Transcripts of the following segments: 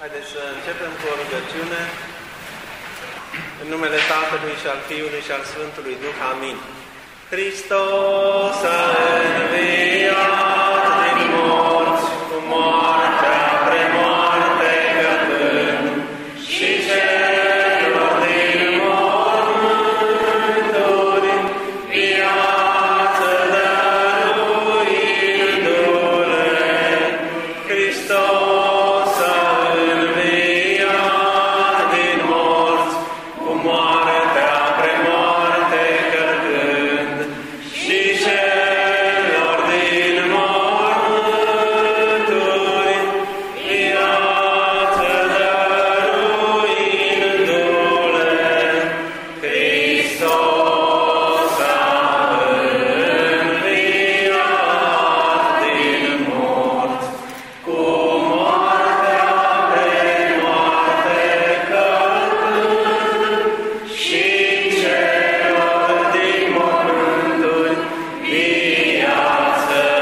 Haideți să începem cu o rugăciune. În numele Tatălui și al Fiului și al Sfântului Duh. Amin. Hristos a înviat din morți, cu moartea premoarte căpând, și celor din mormânturi viață dăruindu-le. Hristos a înviat din morți, cu moartea premoarte căpând, și celor din mormânturi viață dăruindu-le. Hristos a înviat din morți, cu moartea premoarte căpând, și celor din mormânturi viață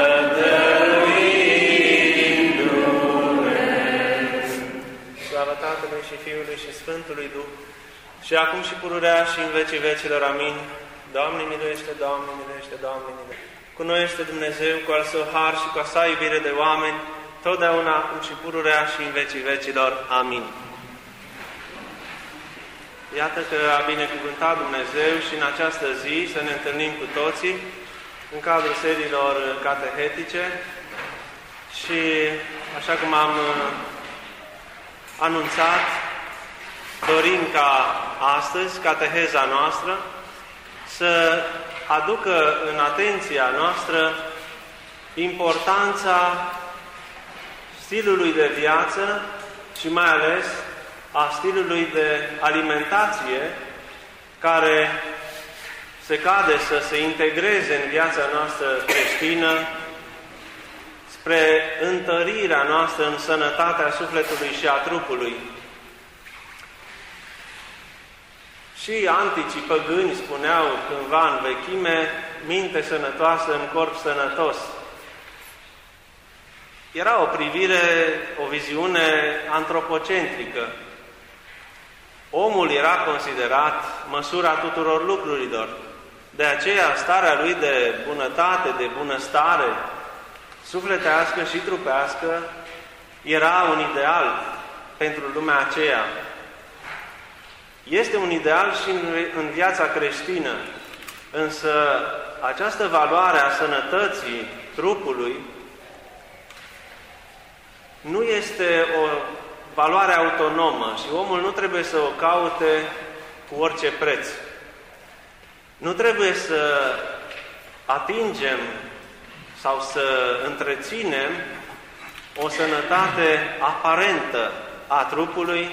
dăruindu-le. Slavă Tatălui și Fiului și Sfântului Duh, și acum și pururea și în vecii vecilor. Amin. Doamne miluiește, Doamne miluiește, Doamne miluiește. Cu noi este Dumnezeu, cu al Său har și cu a Sa iubire de oameni, totdeauna, acum și pururea și în vecii vecilor. Amin. Iată că a binecuvântat Dumnezeu și în această zi să ne întâlnim cu toții în cadrul seriilor catehetice și, așa cum am anunțat, dorim ca astăzi cateheza noastră să aducă în atenția noastră importanța stilului de viață și mai ales a stilului de alimentație care se cade să se integreze în viața noastră creștină spre întărirea noastră în sănătatea sufletului și a trupului. Și anticii păgâni spuneau cândva în vechime, minte sănătoasă în corp sănătos. Era o privire, o viziune antropocentrică. Omul era considerat măsura tuturor lucrurilor. De aceea starea lui de bunătate, de bunăstare, sufletească și trupească, era un ideal pentru lumea aceea. Este un ideal și în viața creștină, însă această valoare a sănătății trupului nu este o valoare autonomă și omul nu trebuie să o caute cu orice preț. Nu trebuie să atingem sau să întreținem o sănătate aparentă a trupului,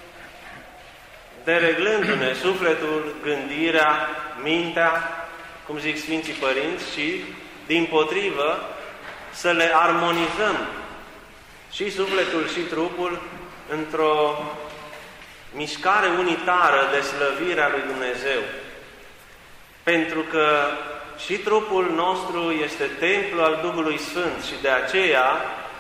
dereglându-ne sufletul, gândirea, mintea, cum zic Sfinții Părinți, și, dimpotrivă, să le armonizăm și sufletul și trupul într-o mișcare unitară de slăvire a lui Dumnezeu. Pentru că și trupul nostru este templu al Duhului Sfânt și de aceea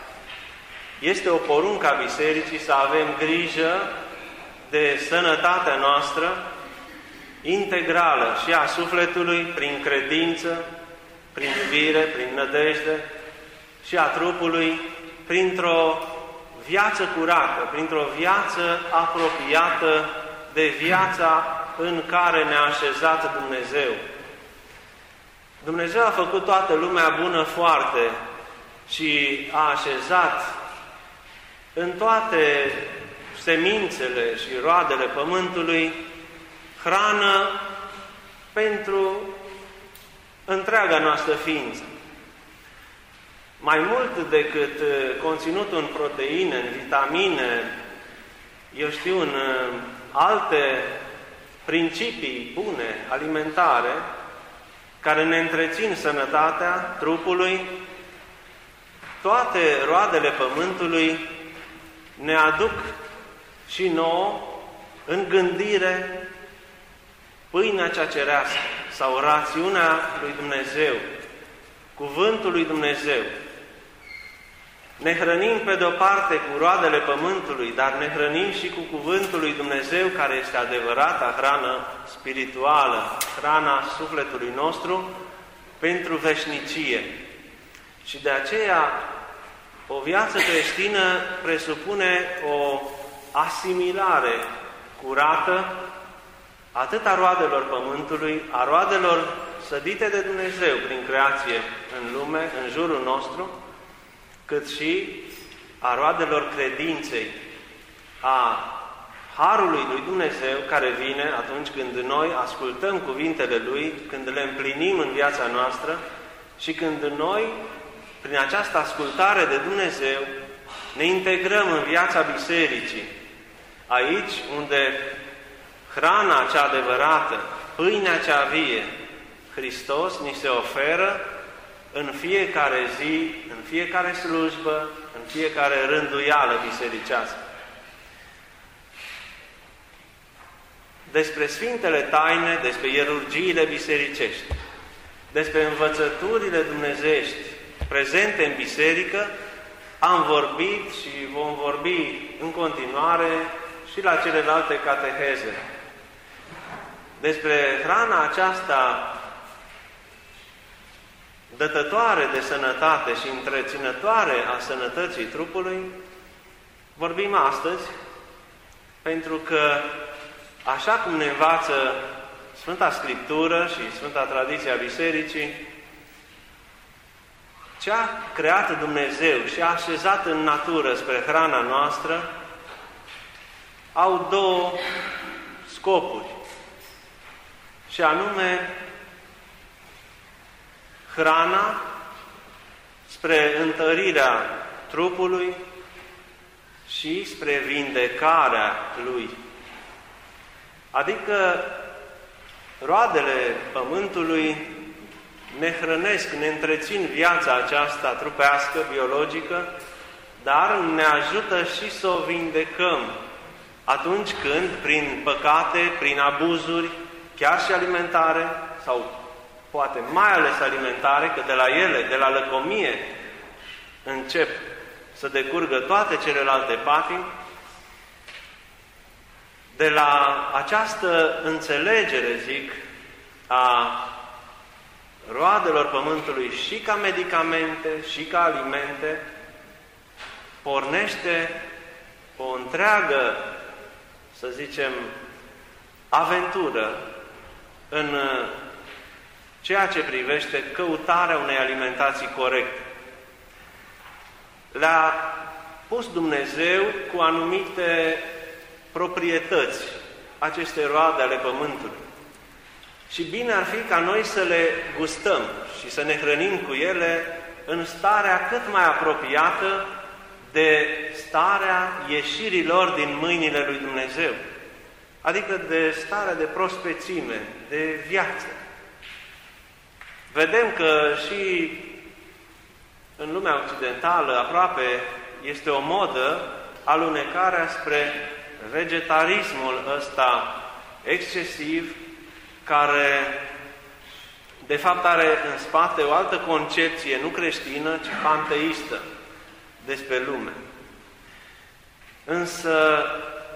este o poruncă a Bisericii să avem grijă de sănătatea noastră integrală și a sufletului prin credință, prin iubire, prin nădejde, și a trupului printr-o viață curată, printr-o viață apropiată de viața în care ne-a așezat Dumnezeu. Dumnezeu a făcut toată lumea bună foarte și a așezat în toate semințele și roadele pământului hrană pentru întreaga noastră ființă. Mai mult decât conținutul în proteine, în vitamine, eu știu, în alte principii bune, alimentare, care ne întrețin sănătatea trupului, toate roadele pământului ne aduc și nouă în gândire pâinea cea cerească sau rațiunea lui Dumnezeu, cuvântul lui Dumnezeu. Ne hrănim pe de-o parte cu roadele pământului, dar ne hrănim și cu Cuvântul lui Dumnezeu, care este adevărata hrană spirituală, hrana sufletului nostru pentru veșnicie. Și de aceea o viață creștină presupune o asimilare curată atât a roadelor pământului, a roadelor sădite de Dumnezeu prin creație în lume, în jurul nostru, cât și a roadelor credinței, a harului lui Dumnezeu care vine atunci când noi ascultăm cuvintele Lui, când le împlinim în viața noastră și când noi, prin această ascultare de Dumnezeu, ne integrăm în viața bisericii, aici unde hrana cea adevărată, pâinea cea vie, Hristos ni se oferă în fiecare zi, în fiecare slujbă, în fiecare rânduială bisericească. Despre Sfintele Taine, despre ierurgiile bisericești, despre învățăturile dumnezeiești prezente în biserică, am vorbit și vom vorbi în continuare și la celelalte cateheze. Despre hrana aceasta dătătoare de sănătate și întreținătoare a sănătății trupului, vorbim astăzi, pentru că, așa cum ne învață Sfânta Scriptură și Sfânta Tradiție a Bisericii, ce a creat Dumnezeu și a așezat în natură spre hrana noastră, au două scopuri, și anume hrana spre întărirea trupului și spre vindecarea lui. Adică roadele pământului ne hrănesc, ne întrețin viața aceasta trupească, biologică, dar ne ajută și să o vindecăm atunci când, prin păcate, prin abuzuri, chiar și alimentare, sau poate mai ales alimentare, că de la ele, de la lăcomie, încep să decurgă toate celelalte patimi, de la această înțelegere, zic, a roadelor pământului și ca medicamente, și ca alimente, pornește o întreagă, să zicem, aventură în ceea ce privește căutarea unei alimentații corecte. Le-a pus Dumnezeu cu anumite proprietăți aceste roade ale pământului. Și bine ar fi ca noi să le gustăm și să ne hrănim cu ele în starea cât mai apropiată de starea ieșirilor din mâinile lui Dumnezeu, adică de starea de prospețime, de viață. Vedem că și în lumea occidentală aproape este o modă alunecarea spre vegetarismul ăsta excesiv, care de fapt are în spate o altă concepție, nu creștină, ci panteistă despre lume. Însă,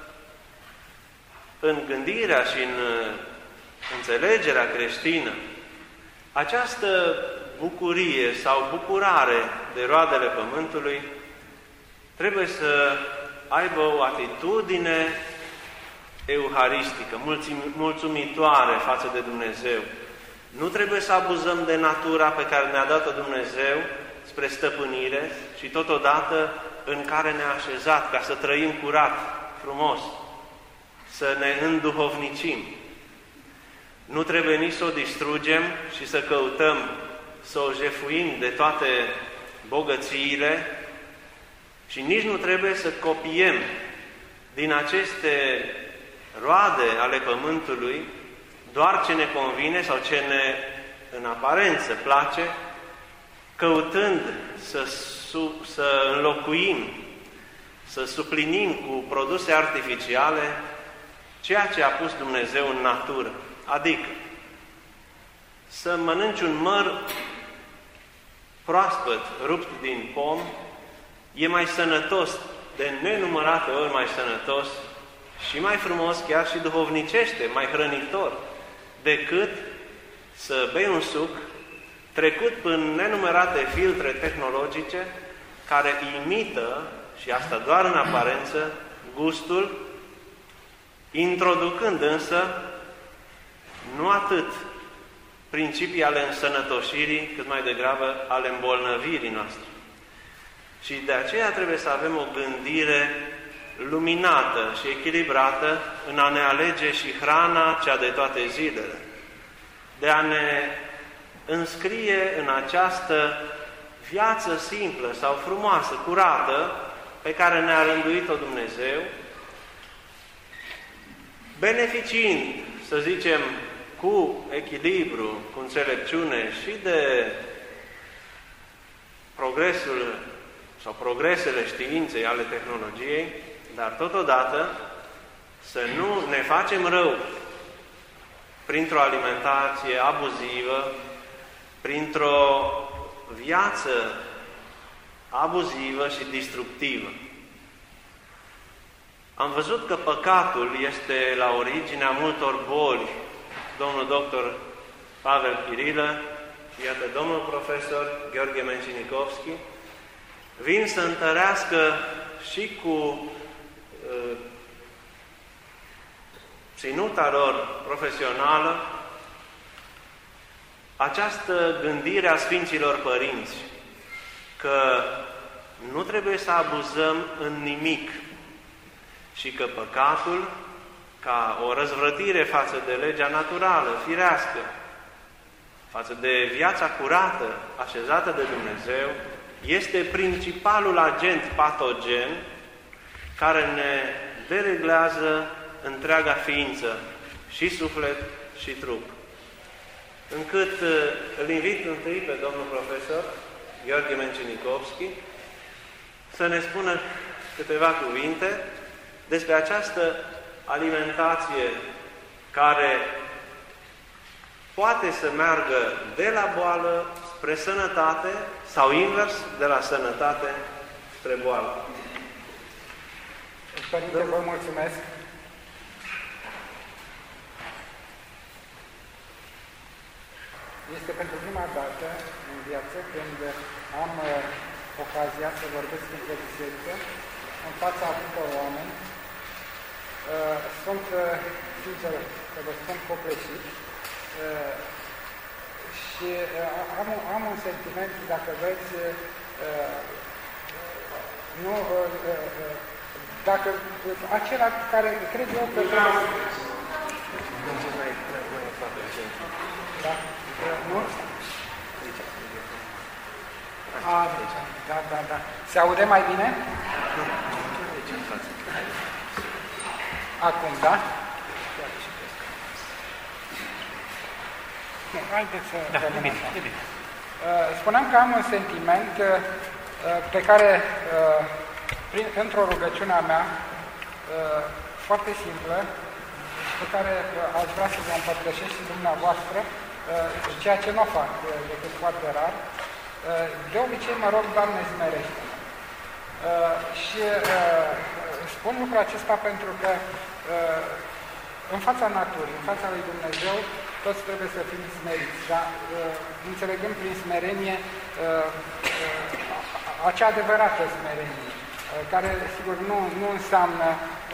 în gândirea și în înțelegerea creștină, această bucurie sau bucurare de roadele pământului trebuie să aibă o atitudine euharistică, mulțumitoare față de Dumnezeu. Nu trebuie să abuzăm de natura pe care ne-a dat-o Dumnezeu spre stăpânire și totodată în care ne-a așezat ca să trăim curat, frumos, să ne înduhovnicim. Nu trebuie nici să o distrugem și să căutăm să o jefuim de toate bogățiile și nici nu trebuie să copiem din aceste roade ale pământului doar ce ne convine sau ce ne în aparență place, căutând să înlocuim, să suplinim cu produse artificiale ceea ce a pus Dumnezeu în natură. Adică să mănânci un măr proaspăt, rupt din pom, e mai sănătos, de nenumărate ori mai sănătos și mai frumos, chiar și duhovnicește, mai hrănitor, decât să bei un suc trecut prin nenumărate filtre tehnologice care imită, și asta doar în aparență, gustul, introducând însă nu atât principii ale însănătoșirii, cât mai degrabă ale îmbolnăvirii noastre. Și de aceea trebuie să avem o gândire luminată și echilibrată în a ne alege și hrana cea de toate zilele, de a ne înscrie în această viață simplă sau frumoasă, curată, pe care ne-a rânduit-o Dumnezeu, beneficiind, să zicem, cu echilibru, cu înțelepciune și de progresul sau progresele științei ale tehnologiei, dar totodată să nu ne facem rău printr-o alimentație abuzivă, printr-o viață abuzivă și destructivă. Am văzut că păcatul este la originea multor boli. Domnul doctor Pavel Chirilă și iată domnul profesor Gheorghe Mencinikovski vin să întărească și cu ținuta lor profesională această gândire a Sfinților Părinți, că nu trebuie să abuzăm în nimic și că păcatul, ca o răzvrătire față de legea naturală, firească, față de viața curată, așezată de Dumnezeu, este principalul agent patogen care ne dereglează întreaga ființă, și suflet și trup. Încât îl invit întâi pe domnul profesor Gheorghe Mencinikovski să ne spună câteva cuvinte despre această alimentație care poate să meargă de la boală spre sănătate sau invers, de la sănătate spre boală. Părinte, vă mulțumesc. Este pentru prima dată în viață când am ocazia să vorbesc într-o biserică în fața atâtor oameni. Sunt, sincer, să vă spun, copleșit și am un sentiment, dacă vreți, nu, dacă acela care cred eu că da, nu? Da. Se aude mai bine? Acum, da? Haideți să vedem așa. Spuneam că am un sentiment pe care, într-o rugăciunea mea, foarte simplă, pe care aș vrea să vă împărtășesc și dumneavoastră, ceea ce nu fac decât foarte rar. De obicei mă rog, Doamne, smerește. Și spun lucrul acesta pentru că în fața naturii, în fața lui Dumnezeu, toți trebuie să fim smeriți, dar înțelegând prin smerenie acea adevărată smerenie, care, sigur, nu înseamnă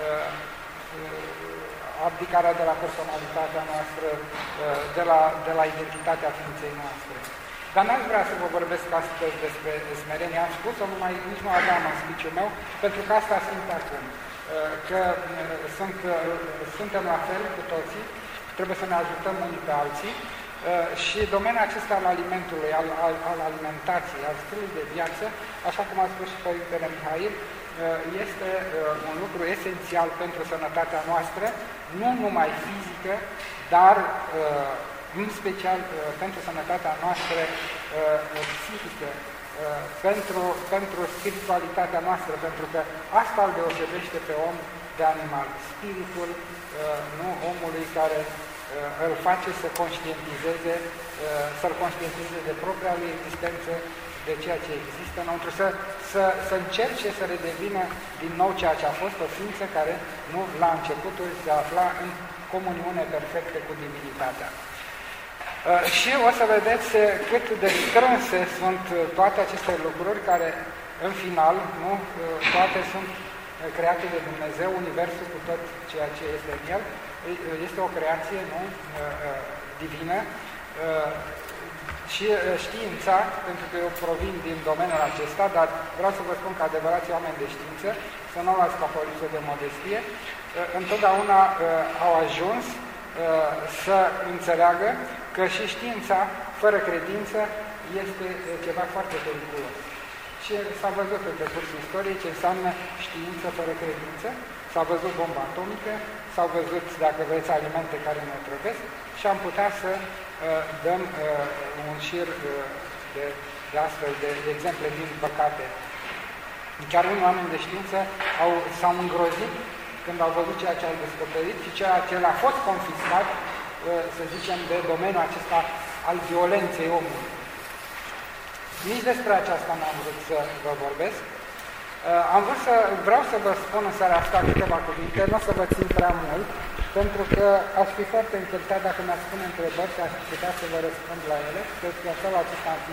abdicarea de la personalitatea noastră, de la identitatea ființei noastre. Dar n-aș vrea să vă vorbesc astăzi despre smerenie. Am spus-o, nici nu aveam în speech-ul meu, pentru că asta simt acum. Că suntem la fel cu toții, trebuie să ne ajutăm unii pe alții și domeniul acesta al alimentului, al alimentației, al stilului de viață, așa cum a spus și Părintele Mihail, este un lucru esențial pentru sănătatea noastră, nu numai fizică, dar în special pentru sănătatea noastră psihică, pentru spiritualitatea noastră, pentru că asta îl deosebește pe om de animal. Spiritul, nu omului care îl face să conștientizeze, să-l conștientizeze de propria lui existență, de ceea ce există înăuntru, să încerce să redevină din nou ceea ce a fost o ființă care nu la începutul se afla în comuniune perfectă cu divinitatea. Și o să vedeți cât de strânse sunt toate aceste lucruri care, în final, nu, toate sunt create de Dumnezeu, Universul cu tot ceea ce este în el, este o creație, nu, divină, și știința, pentru că eu provin din domeniul acesta, dar vreau să vă spun că adevărații oameni de știință, să nu luați ca o lipsă de modestie, întotdeauna au ajuns să înțeleagă că și știința, fără credință, este ceva foarte periculos. Și s-a văzut în decursul istoriei ce înseamnă știință fără credință, s-a văzut bomba atomică, s-au văzut, dacă vreți, alimente care ne otrăvesc și am putea să dăm un șir de astfel de exemple din păcate. Chiar unii oameni de știință s-au îngrozit când au văzut ceea ce au descoperit și ceea ce le-a fost confiscat, să zicem, de domeniul acesta al violenței omului. Nici despre aceasta n-am vrut să vă vorbesc. Vreau să vă spun în seara asta câteva cuvinte, nu o să vă țin prea mult, pentru că aș fi foarte încântat dacă mi-ați spune întrebări și aș putea să vă răspund la ele. Cred că felul acesta am fi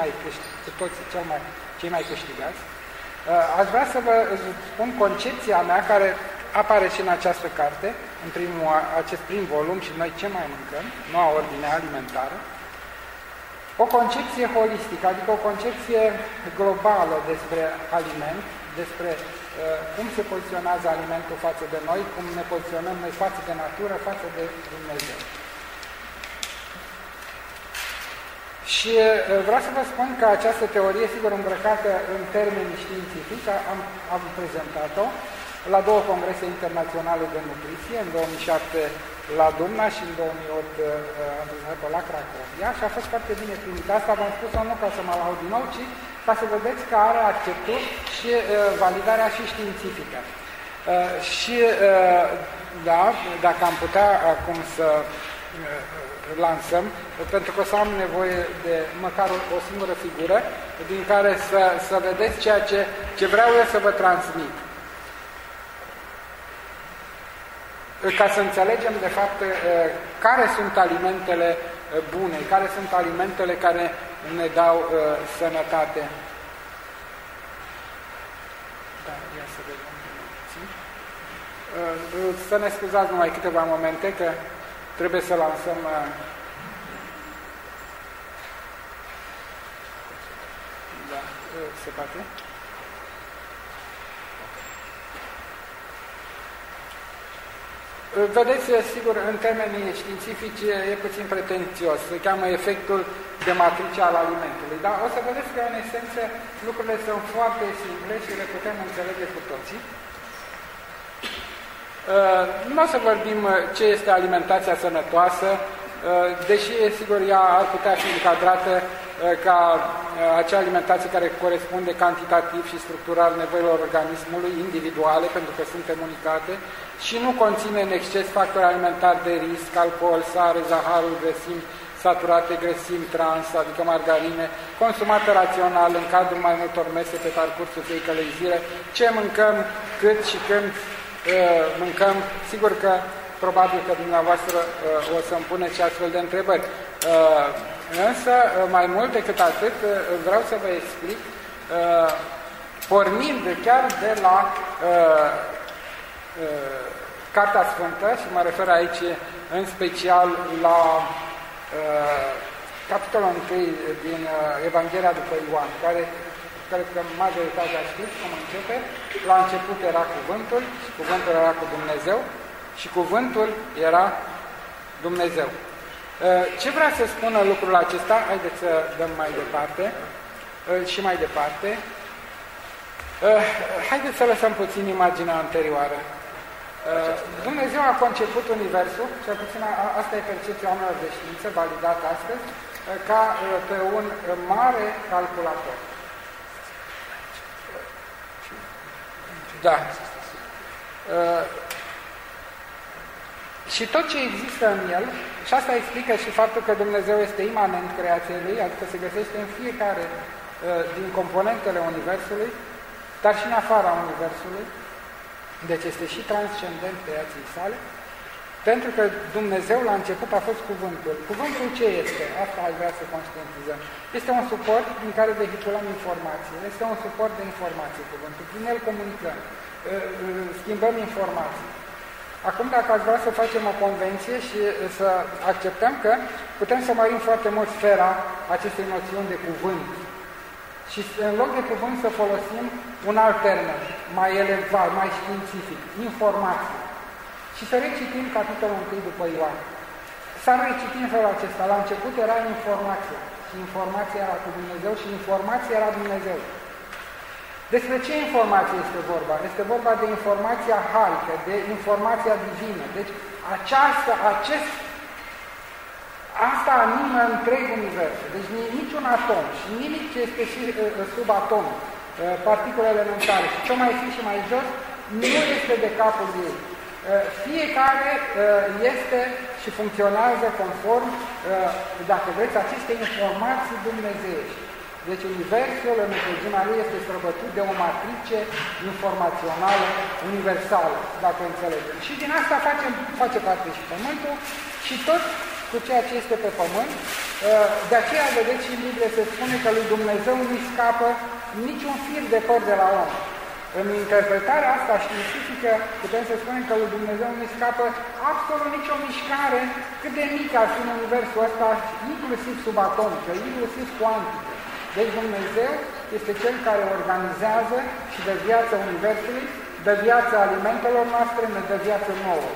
cei mai câștigați. Aș vrea să vă spun concepția mea, care apare și în această carte, în acest prim volum, și noi ce mai mâncăm, noua ordine alimentară. O concepție holistică, adică o concepție globală despre aliment, despre cum se poziționează alimentul față de noi, cum ne poziționăm noi față de natură, față de Dumnezeu. Și vreau să vă spun că această teorie, sigur îmbrăcată în termeni științifici, am prezentat-o la 2 congrese internaționale de nutriție, în 2007 la Dumna și în 2008 am prezentat-o la Cracovia și a fost foarte bine primită. Asta v-am spus-o nu ca să mă laud din nou, ci ca să vedeți că are acceptul și validarea și științifică. Și da, dacă am putea acum să lansăm, pentru că o să am nevoie de măcar o singură figură din care să vedeți ceea ce vreau eu să vă transmit. Ca să înțelegem, de fapt, care sunt alimentele bune, care sunt alimentele care ne dau sănătate. Da, ia să vedem. Să ne scuzați numai câteva momente, că trebuie să lansăm... Da, se poate? Vedeți, sigur, în termenii științifici e puțin pretențios, se cheamă efectul de matrice al alimentului, dar o să vedeți că, în esență, lucrurile sunt foarte simple și le putem înțelege cu toții. Nu o să vorbim ce este alimentația sănătoasă, deși, sigur, ea ar putea fi încadrată ca acea alimentație care corespunde cantitativ și structural nevoilor organismului individuale, pentru că suntem unicate, și nu conține în exces factori alimentari de risc, alcool, sare, zaharuri, grăsimi saturate, grăsimi trans, adică margarine, consumate rațional în cadrul mai multor mese pe parcursul fiecărei zile, ce mâncăm, cât și când mâncăm. Sigur că probabil că dumneavoastră o să-mi puneți și astfel de întrebări. Însă, mai mult decât atât, vreau să vă explic, pornind chiar de la Cartea Sfântă, și mă refer aici în special la capitolul 1 din Evanghelia după Ioan, care cred că majoritatea știți cum începe. La început era Cuvântul, și Cuvântul era cu Dumnezeu, și Cuvântul era Dumnezeu. Ce vrea să spună lucrul acesta? Haideți să dăm mai departe și mai departe. Haideți să lăsăm puțin imaginea anterioară. Dumnezeu a conceput Universul, cel puțin asta e percepția oamenilor de știință, validată astăzi, ca pe un mare calculator. Da. Și tot ce există în el, și asta explică și faptul că Dumnezeu este imanent creației lui, adică se găsește în fiecare din componentele Universului, dar și în afara Universului, deci este și transcendent creației sale, pentru că Dumnezeu la început a fost cuvântul. Cuvântul ce este? Asta aș vrea să conștientizăm. Este un suport prin care vehiculăm informații. Este un suport de informații cuvântul. Prin el comunicăm, schimbăm informații. Acum, dacă ați vrea să facem o convenție și să acceptăm că putem să mărim foarte mult sfera acestei noțiuni de cuvânt și în loc de cuvânt să folosim un alt termen, mai elevat, mai științific, informație. Și să recitim capitolul 1 după Ioan. S-a recitit în felul acesta. La început era informația. Și informația era cu Dumnezeu și informația era Dumnezeu. Despre ce informație este vorba? Este vorba de informația harică, de informația divină. Deci asta animă întreg universul. Deci niciun atom și nimic ce este și sub atom, particule elementare și ce mai sus și mai jos, nu este de capul ei. Fiecare este și funcționează conform, dacă vreți, aceste informații dumnezeiești. Deci Universul, în întregimea lui, este străbătut de o matrice informațională universală, dacă înțelegem. Și din asta face parte și Pământul și tot cu ceea ce este pe Pământ. De aceea, vedeți, și în Biblie se spune că lui Dumnezeu nu-i scapă niciun fir de păr de la om. În interpretarea asta științifică putem să spunem că lui Dumnezeu nu-i scapă absolut nicio mișcare, cât de mică ar fi în universul ăsta, inclusiv subatomică, inclusiv cuantică. Deci Dumnezeu este Cel care organizează și dă viață universului, dă viață alimentelor noastre, ne dă viață nouă.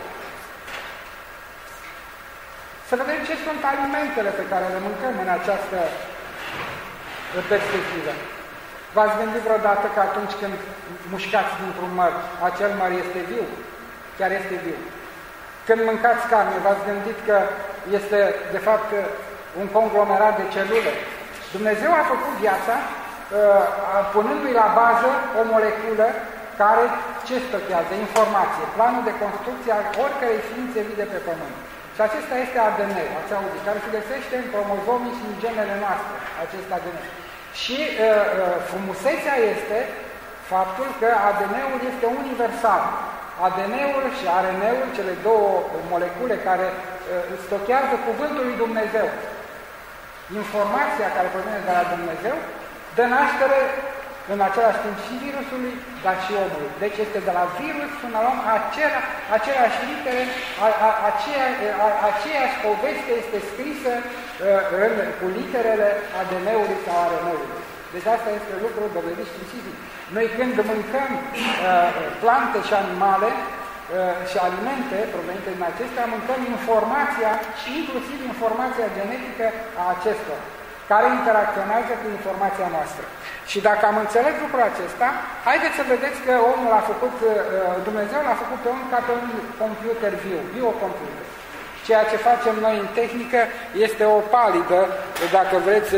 Să vedem ce sunt alimentele pe care le mâncăm în această perspectivă. V-ați gândit vreodată că atunci când mușcați dintr-un măr, acel măr este viu? Chiar este viu. Când mâncați carne, v-ați gândit că este, de fapt, un conglomerat de celule? Dumnezeu a făcut viața punându-i la bază o moleculă care ce stochează? Informație, planul de construcție al oricărei ființe vii de pe Pământ. Și acesta este ADN-ul, ați auzit, care se găsește în cromozomii și în genele noastre, acest ADN. Și frumusețea este faptul că ADN-ul este universal. ADN-ul și RNA-ul, cele două molecule care stochează cuvântul lui Dumnezeu. Informația care provine de la Dumnezeu dă naștere în același timp și virusului, dar și omului. Deci este de la virus până la om aceleași litere, aceeași poveste este scrisă cu literele ADN-ului sau RNA-ului. Deci asta este lucru dovedit științific. Noi când mâncăm plante și animale și alimente provenite din acestea, mâncăm informația și inclusiv informația genetică a acestora, care interacționează cu informația noastră. Și dacă am înțeles lucrul acesta, haideți să vedeți că omul a făcut, Dumnezeu l-a făcut pe om ca pe un computer viu, biocomputer. Ceea ce facem noi în tehnică este o palidă, dacă vreți,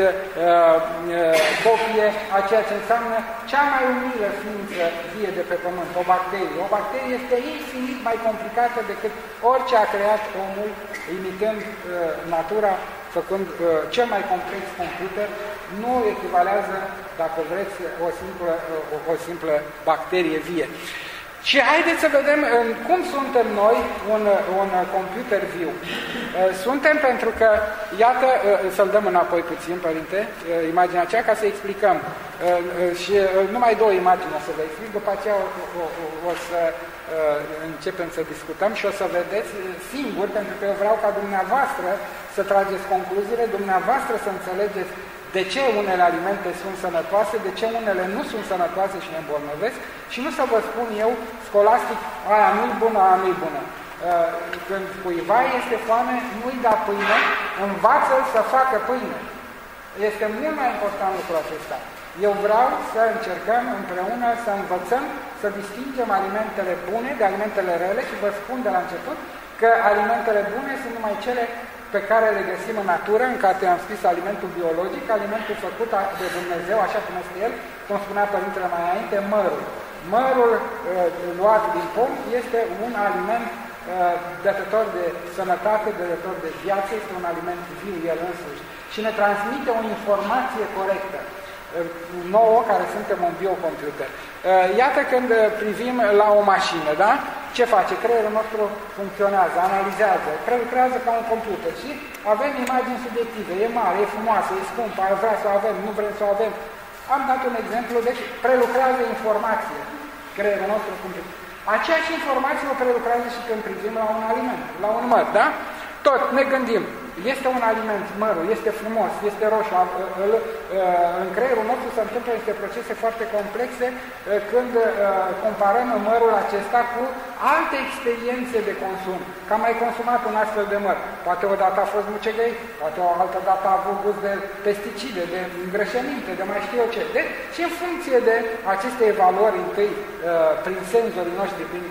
copie a ceea ce înseamnă cea mai umilă ființă vie de pe Pământ, o bacterie. O bacterie este infinit mai complicată decât orice a creat omul, imitând natura, făcând cel mai complex computer, nu echivalează, dacă vreți, o simplă bacterie vie. Și haideți să vedem cum suntem noi un computer viu. Suntem pentru că, iată, să-l dăm înapoi puțin, Părinte, imaginea aceea, ca să explicăm. Și numai două imagini o să vă explic, după aceea o să începem să discutăm și o să vedeți singur, pentru că eu vreau ca dumneavoastră să trageți concluziile, dumneavoastră să înțelegeți de ce unele alimente sunt sănătoase, de ce unele nu sunt sănătoase și ne îmbolnăvesc și nu să vă spun eu, scolastic, aia nu-i bună, aia nu-i bună. Când cuiva este foame, nu-i da pâine, învață-l să facă pâine. Este mult mai important lucrul acesta. Eu vreau să încercăm împreună să învățăm, să distingem alimentele bune de alimentele rele și vă spun de la început că alimentele bune sunt numai cele pe care le găsim în natură, în care am scris alimentul biologic, alimentul făcut de Dumnezeu, așa cum este el, cum spunea Părintele mai înainte, mărul. Mărul luat din pom este un aliment dătător de sănătate, dătător de viață, este un aliment viu el însuși și ne transmite o informație corectă. nouă care suntem un biocomputer. Iată când privim la o mașină, da? Ce face? Creierul nostru funcționează, analizează, prelucrează ca un computer și avem imagini subiective, e mare, e frumoasă, e scumpă, vrea să o avem, nu vrem să o avem. Am dat un exemplu, deci prelucrează informație, creierul nostru computer. Aceeași informație o prelucrează și când privim la un aliment, la un măr, da? Tot ne gândim, este un aliment, mărul, este frumos, este roșu, în creierul nostru se întâmplă niște procese foarte complexe când comparăm mărul acesta cu alte experiențe de consum. Că am mai consumat un astfel de măr. Poate odată a fost mucegăit, poate o altă dată a avut gust de pesticide, de îngrășăminte, de mai știu eu ce. Și în funcție de aceste evaluări întâi prin senzorii noștri, prin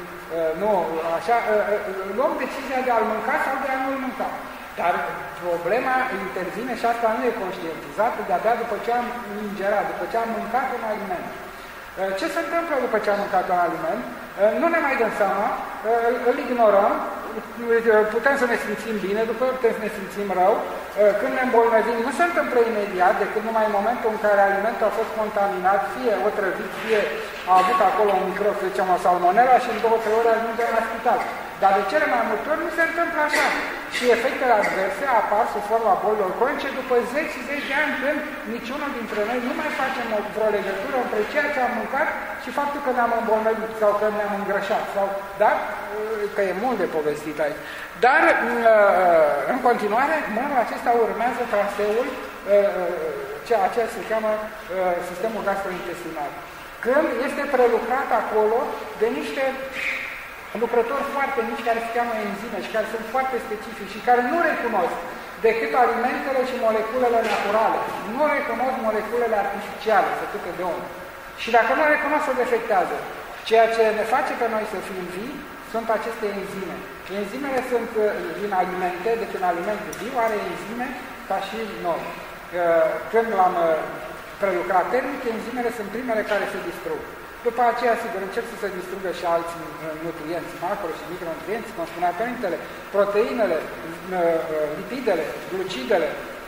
luăm decizia de a-l mânca sau de a nu-l mânca. Dar problema intervine și asta nu e conștientizată de-abia după ce am ingerat, după ce am mâncat un aliment. Ce se întâmplă după ce am mâncat un aliment? Nu ne mai dăm seama, îl ignorăm, putem să ne simțim bine, după putem să ne simțim rău. Când ne îmbolnăvim, nu se întâmplă imediat, decât numai în momentul în care alimentul a fost contaminat, fie otrăvit, fie a avut acolo un microb, să zicem, o salmonella și în 2-3 ore ajungem la spital. Dar de cele mai multe ori nu se întâmplă așa. Și efectele adverse apar sub forma bolilor cronice după 10 și 10 de ani, când niciunul dintre noi nu mai facem vreo legătură între ceea ce am mâncat și faptul că ne-am îmbolnăvit sau că ne-am îngrășat. Sau, da? Că e mult de povestit aici. Dar, în continuare, mărul acesta urmează traseul, ceea ce se cheamă sistemul gastrointestinal. Când este prelucrat acolo de niște lucrători foarte mici care se cheamă enzime și care sunt foarte specifici și care nu recunosc decât alimentele și moleculele naturale. Nu recunosc moleculele artificiale făcute de om. Și dacă nu recunosc, se defectează. Ceea ce ne face pe noi să fim vii sunt aceste enzime. Enzimele sunt din alimente, deci un aliment viu are enzime ca și noi. Când l-am prelucrat termic, enzimele sunt primele care se distrug. După aceea, sigur, încep să se distrugă și alți nutrienți, macro și micronutrienți, cum spunea părintele, proteinele, lipidele, glucidele,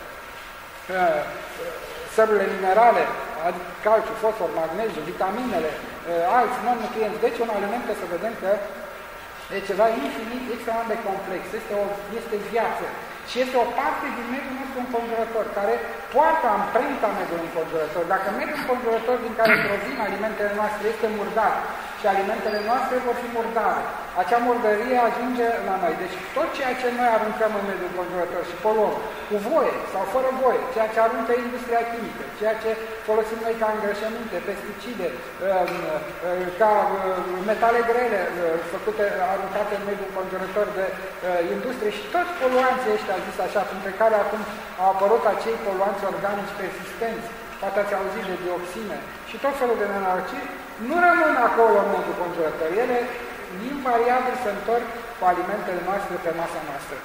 sărurile minerale, calciu, fosfor, magneziu, vitaminele, alți non-nutrienți. Deci un aliment, să vedem că e ceva infinit, extrem de complex, este viață. Și este o parte din mediul nostru înconjurător, care poartă amprenta mediului înconjurător. Dacă mediul înconjurător din care provin alimentele noastre este murdar și alimentele noastre vor fi murdare, acea murdărie ajunge la noi. Deci tot ceea ce noi aruncăm în mediul înconjurător și poluăm, cu voie sau fără voie, ceea ce aruncă industria chimică, ceea ce folosim noi ca îngrășăminte, pesticide, ca metale grele făcute, aruncate în mediul înconjurător de industrie și toți poluanții ăștia, zis așa, printre care acum au apărut acei poluanți organici persistenți, poate ați auzit de dioxine și tot felul de nenorociri, nu rămân acolo în mediul înconjurător. Ele invariabil se întorc cu alimentele noastre pe masa noastră.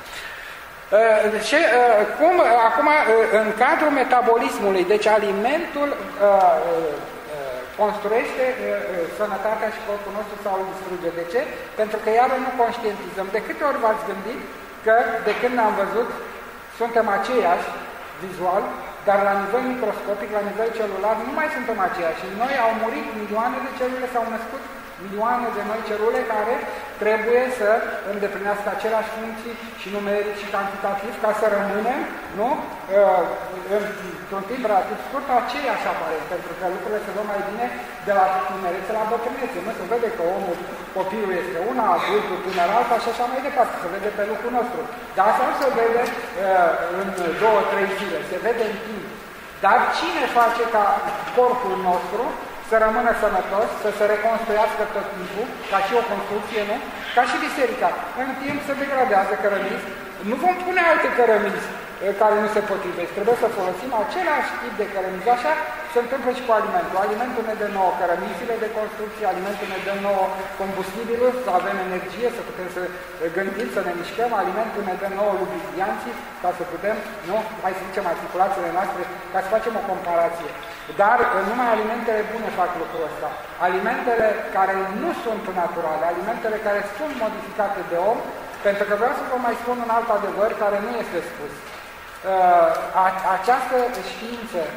Acum, în cadrul metabolismului, deci alimentul construiește sănătatea și corpul nostru sau îl distruge. De ce? Pentru că iară nu conștientizăm. De câte ori v-ați gândit că de când ne-am văzut suntem aceiași vizual, dar la nivel microscopic, la nivel celular, nu mai suntem aceiași. În noi au murit milioane de celule, s-au născut milioane de noi celule care trebuie să îndeplinească aceleași funcții și numeric și cantitativ ca să rămânem, nu? Într-un timp relativ scurt, aceiași aparent, pentru că lucrurile se văd mai bine de la tinerețe la bătrânețe. Nu se vede că omul, copilul este una, adultul, tânăr alta și așa mai departe, se vede pe lucrul nostru. Dar asta nu se vede în 2-3 zile, se vede în timp. Dar cine face ca corpul nostru să rămână sănătos, să se reconstruiască tot timpul, ca și o construcție, nu? Ca și biserica. În timp se degradează cărămizi. Nu vom pune alte cărămizi care nu se potrivesc. Trebuie să folosim același tip de cărămizi. Așa se întâmplă și cu alimentul. Alimentul ne dă nouă cărămizile de construcție, alimentul ne dă nouă combustibilul, să avem energie, să putem să gândim, să ne mișcăm, alimentul ne dă nouă lubrifianții, ca să putem, nu? Hai să zicem articulațiile noastre, ca să facem o comparație. Dar numai alimentele bune fac lucrul ăsta. Alimentele care nu sunt naturale, alimentele care sunt modificate de om, pentru că vreau să vă mai spun un alt adevăr care nu este spus. Această știință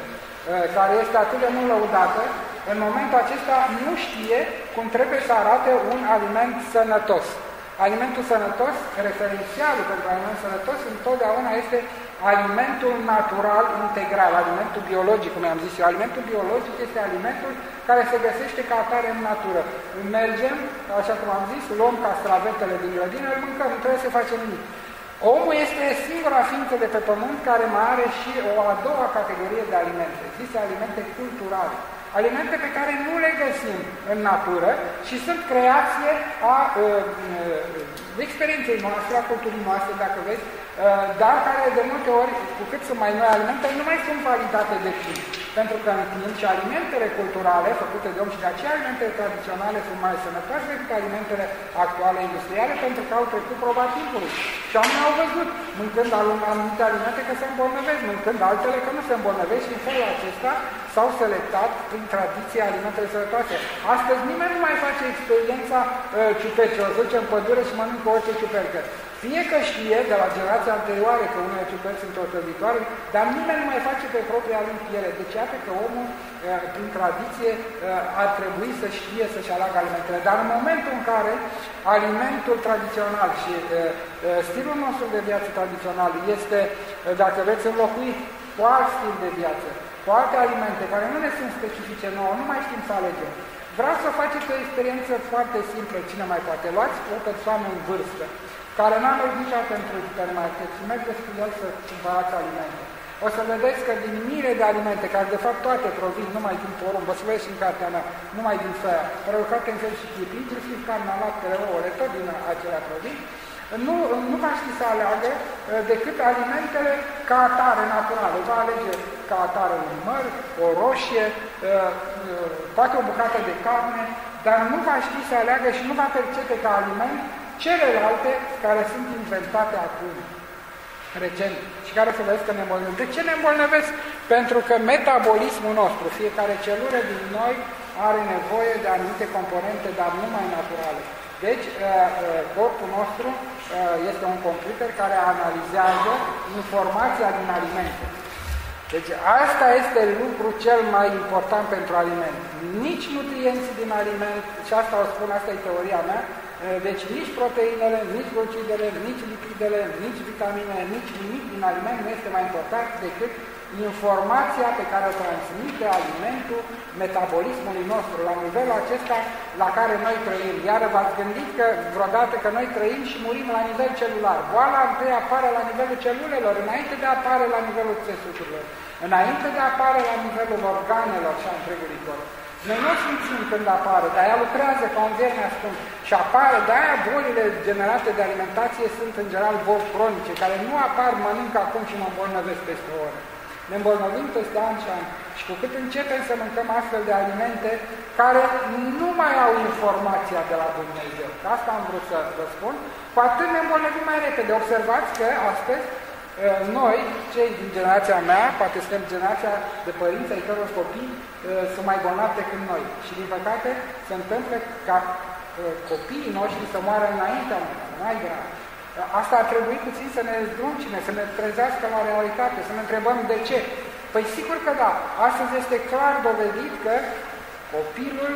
care este atât de mult lăudată, în momentul acesta nu știe cum trebuie să arate un aliment sănătos. Alimentul sănătos, referențialul pentru aliment sănătos, întotdeauna este alimentul natural integral, alimentul biologic, cum am zis eu. Alimentul biologic este alimentul care se găsește ca atare în natură. Mergem, așa cum am zis, luăm castravetele din grădină, îl mâncăm, nu trebuie să facem nimic. Omul este singura ființă de pe pământ care mai are și o a doua categorie de alimente, zise alimente culturale. Alimente pe care nu le găsim în natură și sunt creație a experienței noastre, a culturii noastre, dacă vezi, dar care de multe ori, cu cât sunt mai noi alimente, nu mai sunt validate de timp. Pentru că în timp și alimentele culturale, făcute de om și de aceea alimentele tradiționale sunt mai sănătoase decât alimentele actuale industriale, pentru că au trecut proba timpului. Și oamenii au văzut, mâncând anumite alimente, că se îmbolnăvesc, mâncând altele că nu se îmbolnăvesc și în felul acesta s-au selectat prin tradiție alimentele sănătoase. Astăzi nimeni nu mai face experiența ciupercilor, se duce în pădure și mănâncă orice ciupercă. Fie că știe de la generația anterioare că unele ciuperci sunt otrăvitoare, dar nimeni nu mai face pe propria lui piele. Deci iată că omul, prin tradiție, ar trebui să știe să-și aleagă alimentele. Dar în momentul în care alimentul tradițional și stilul nostru de viață tradițional este, dacă veți înlocui cu alt stil de viață, cu alte alimente care nu ne sunt specifice nouă, nu mai știm să alegem. Vreau să faceți o experiență foarte simplă, cine mai poate. Luați o persoană în vârstă, care n-a mers niciodată într-un supermarket și mergeți cu el să cumpărați alimente. O să vedeți că din miile de alimente, care de fapt toate provin numai din porumb, vă să vedeți în cartea mea, numai din soia, prelucrate în fel și chip, inclusiv carnea, laptele, ouăle, tot din acelea provin, nu va ști să aleagă decât alimentele ca atare, naturale. Va alege ca atare un măr, o roșie, poate o bucată de carne, dar nu va ști să aleagă și nu va percepe ca aliment celelalte care sunt inventate acum, recent, și care să vezi că ne îmbolnăvesc. De ce ne îmbolnăvesc? Pentru că metabolismul nostru, fiecare celulă din noi are nevoie de anumite componente, dar numai naturale. Deci, corpul nostru este un computer care analizează informația din alimente. Deci asta este lucru cel mai important pentru aliment. Nici nutrienții din aliment, și asta o spun, asta e teoria mea, deci nici proteinele, nici glucidele, nici lipidele, nici vitaminele, nici nimic din aliment nu este mai important decât informația pe care o transmite alimentul metabolismului nostru, la nivelul acesta la care noi trăim. Iar v-ați gândit că vreodată că noi trăim și murim la nivel celular. Boala întâi apare la nivelul celulelor, înainte de apare la nivelul țesuturilor, înainte de apare la nivelul organelor și a întregului corp. Noi nu simțim când apare, dar ea lucrează ca un vierme ascuns și apare, de-aia bolile generate de alimentație sunt în general boli cronice, care nu apar, mănânc acum și mă îmbolnăvesc peste o oră. Ne îmbolnăvim peste ani și ani. Și cu cât începem să mâncăm astfel de alimente care nu mai au informația de la Dumnezeu, asta am vrut să vă spun, cu atât ne îmbolnăvim mai repede. Observați că astăzi noi, cei din generația mea, poate suntem generația de părinți ai căror copii sunt mai bolnavi decât noi. Și din păcate se întâmplă ca copiii noștri să moară înaintea noastră, mai grav. Asta ar trebui puțin să ne zdruncine, să ne trezească la realitate, să ne întrebăm de ce. Păi sigur că da, astăzi este clar dovedit că copilul,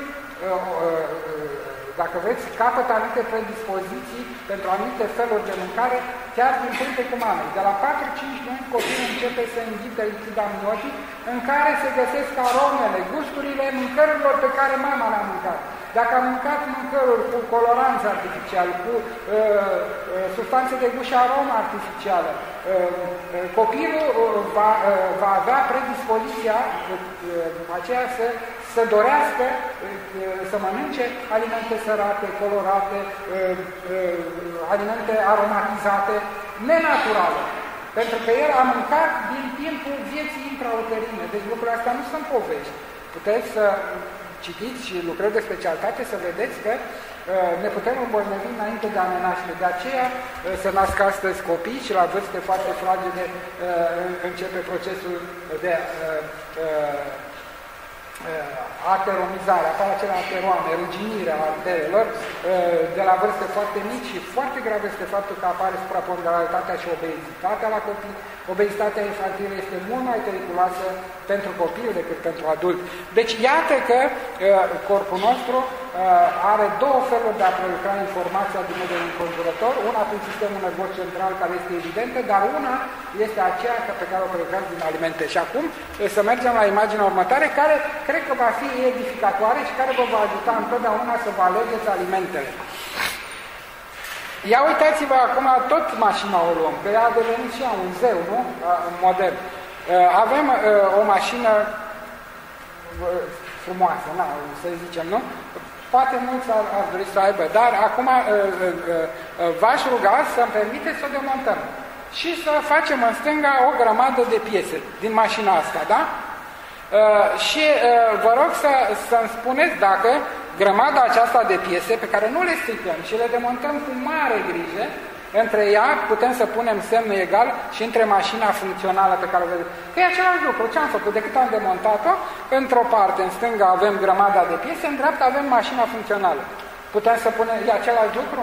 dacă vreți, capătă anumite predispoziții pentru anumite feluri de mâncare, chiar din puncte cu mamei. De la 4-5 luni copilul începe să înghită lichid amniotic în care se găsesc aromele, gusturile mâncărilor pe care mama le-a mâncat. Dacă am mâncat mâncăruri cu coloranță artificial, cu substanțe de gust și aromă artificială, copilul va avea predispoziția aceea să dorească să mănânce alimente sărate, colorate, alimente aromatizate, nenaturale. Pentru că el a mâncat din timpul vieții intrauterine. Deci lucrurile astea nu sunt povești. Puteți să citiți și lucrări de specialitate să vedeți că ne putem îmbolnăvi înainte de a ne naște. De aceea se nasc astăzi copii și la vârste foarte fragede începe procesul de ateromizarea, apar acele ateroame, ruginirea arterelor de la vârste foarte mici și foarte grav este faptul că apare supraponderalitatea și obezitatea la copii. Obezitatea infantilă este mult mai periculoasă pentru copii decât pentru adulți. Deci iată că corpul nostru are două feluri de a prelucra informația din mediul înconjurător, una prin sistemul nervos central care este evidentă, dar una este aceea pe care o prelucrați din alimente. Și acum să mergem la imaginea următoare, care cred că va fi edificatoare și care vă va ajuta întotdeauna să vă alegeți alimentele. Ia uitați-vă acum tot mașina o luăm, că ea a devenit și ea un zeu, nu? Modern. Avem o mașină frumoasă, să zicem, nu? Poate mulți ar dori să aibă, dar acum v-aș ruga să-mi permiteți să o demontăm și să facem în stânga o grămadă de piese din mașina asta, da? Și vă rog să-mi spuneți dacă grămada aceasta de piese, pe care nu le stricăm și le demontăm cu mare grijă, între ea putem să punem semnul egal și între mașina funcțională pe care o vedeți. Că e același lucru. Ce am făcut? Decât am demontat-o, într-o parte, în stânga avem grămada de piese, în dreapta avem mașina funcțională. Putem să punem... E același lucru?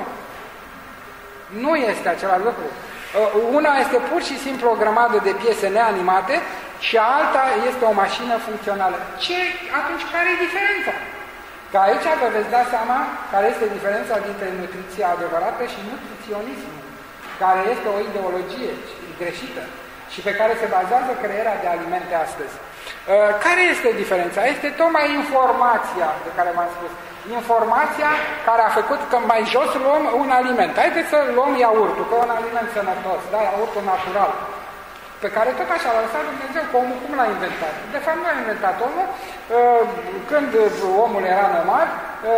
Nu este același lucru. Una este pur și simplu o grămadă de piese neanimate și alta este o mașină funcțională. Atunci care e diferența? Că aici vă veți da seama care este diferența dintre nutriția adevărată și nutriționismul, care este o ideologie greșită și pe care se bazează crearea de alimente astăzi. Care este diferența? Este tocmai informația de care v-am spus. Informația care a făcut că mai jos luăm un aliment. Haideți să luăm iaurtul, că e un aliment sănătos, da? Iaurtul natural, pe care tot așa l-a lăsat Dumnezeu, că omul cum l-a inventat? De fapt nu l-a inventat omul, când omul era nomad,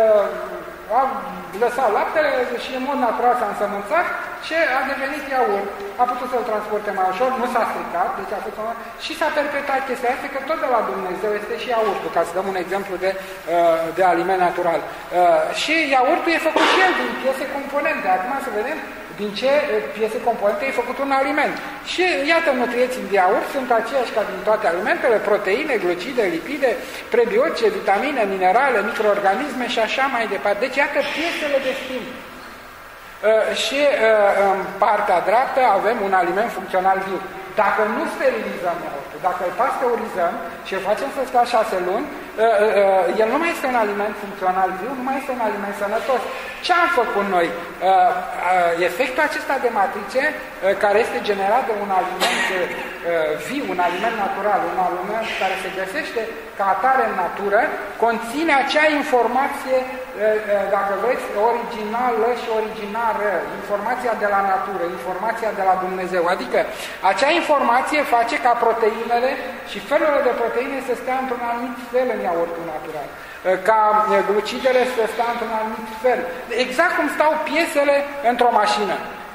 a lăsat laptele și în mod natural s-a însămânțat și a devenit iaurt. A putut să-l transporte mai ușor, nu s-a stricat, deci a fost și s-a perpetuat chestia asta, că tot de la Dumnezeu este și iaurtul, ca să dăm un exemplu de aliment natural. Și iaurtul e făcut și el din piese componente. Acum să vedem din ce piese componente e făcut un aliment. Și iată, nutrienții din iaurt sunt aceiași ca din toate alimentele, proteine, glucide, lipide, prebiotice, vitamine, minerale, microorganisme și așa mai departe. Deci iată piesele de schimb. Și în partea dreaptă avem un aliment funcțional viu. Dacă nu sterilizăm iaurtul, dacă îl pasteurizăm și îl facem să stea 6 luni, el nu mai este un aliment funcțional viu, nu mai este un aliment sănătos. Ce am făcut noi? Efectul acesta de matrice, care este generat de un aliment viu, un aliment natural, un aliment care se găsește ca atare în natură, conține acea informație, dacă vreți, originală și originară, informația de la natură, informația de la Dumnezeu. Adică acea informație face ca proteinele și felurile de proteine să stea într-un anumit fel în iaurtul natural, ca glucidele să stea într-un anumit fel. Exact cum stau piesele într-o mașină.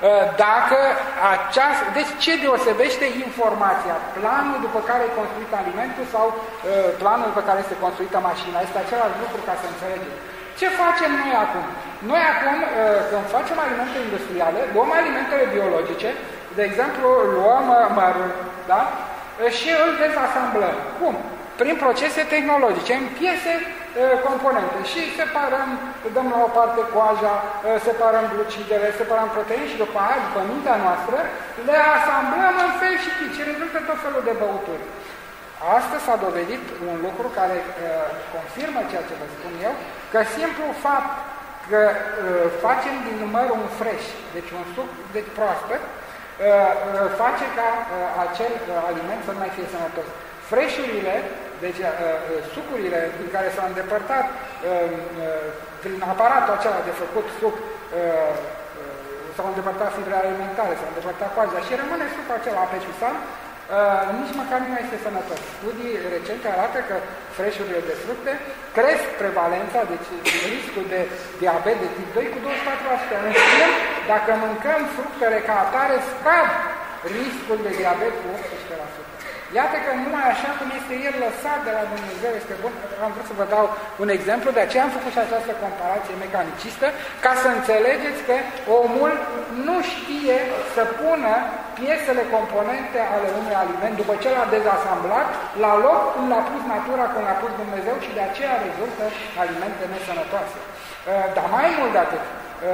Deci ce deosebește informația? Planul după care e construit alimentul sau planul după care este construită mașina? Este același lucru, ca să înțelegem. Ce facem noi acum? Noi acum, când facem alimente industriale, luăm alimentele biologice, de exemplu, luăm mărul, da? Și îl dezasamblăm. Cum? Prin procese tehnologice, în piese componente. Și separăm, dăm la o parte coaja, separăm glucidele, separăm proteine și după aia, după mintea noastră, le asamblăm în fel și chip și rezultă tot felul de băuturi. Astăzi s-a dovedit un lucru care confirmă ceea ce vă spun eu, că simplu fapt că facem din măr un fresh, deci un suc proaspăt, face ca acel aliment să nu mai fie sănătos. Freșurile, deci sucurile din care s-au îndepărtat prin aparatul acela de făcut suc, s-au îndepărtat fibrele alimentare, s-au îndepărtat coaja și rămâne sucul acela apecisant, nici măcar nu este sănătos. Studii recente arată că freșurile de fructe cresc prevalența, deci riscul de diabet de tip 2 cu 24%. În schimb, dacă mâncăm fructele ca atare, scad riscul de diabet cu 18%. Iată că numai așa cum este El lăsat de la Dumnezeu este bun. Am vrut să vă dau un exemplu, de aceea am făcut și această comparație mecanicistă, ca să înțelegeți că omul nu știe să pună piesele componente ale unui aliment, după ce l-a dezasamblat, la loc cum l-a pus natura, cum l-a pus Dumnezeu și de aceea rezultă alimente nesănătoase. Dar mai mult de atât,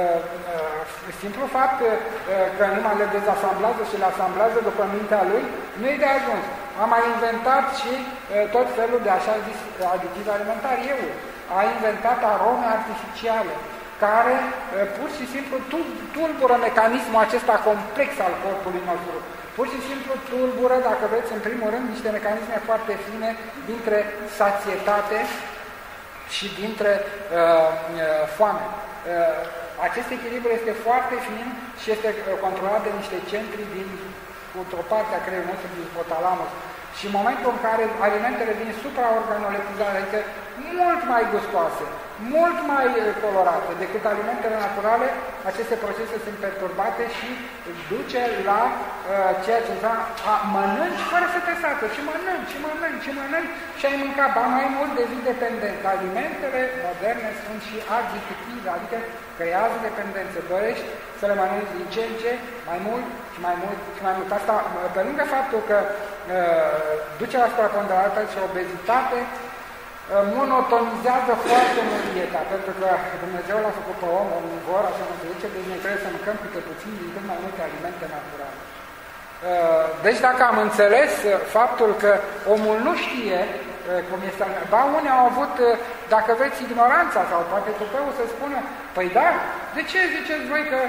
simplu fapt că numai le dezasamblează și le asamblează după mintea lui, nu e de ajuns. A mai inventat și tot felul de așa zis aditivi alimentari. Eu a inventat arome artificiale care pur și simplu tulbură mecanismul acesta complex al corpului nostru. Pur și simplu tulbură, dacă vreți, în primul rând, niște mecanisme foarte fine dintre sațietate și dintre foame. Acest echilibru este foarte fin și este controlat de niște centri într-o parte a creierului nostru, din hipotalamus. Și în momentul în care alimentele vin supraorganoleptizate, adică mult mai gustoase, mult mai colorate decât alimentele naturale, aceste procese sunt perturbate și duce la ceea ce înseamnă a mănânci fără să te sată, și mănânci și ai mâncat, ba mai mult devii dependent. Alimentele moderne sunt și adictive, adică creează dependență. Dorești să le mănânci din ce în ce mai mult și mai mult și mai mult. Asta, pe lângă faptul că duce la supraponderare și obezitate, monotonizează foarte mult dieta, pentru că Dumnezeu l-a făcut pe om omnivor, așa cum se zice, deci noi trebuie să mâncăm câte puțin din cât mai multe alimente naturale. Deci dacă am înțeles faptul că omul nu știe cum este, ba unii au avut, dacă vreți, ignoranța sau poate tupeul să spună, păi da, de ce ziceți voi că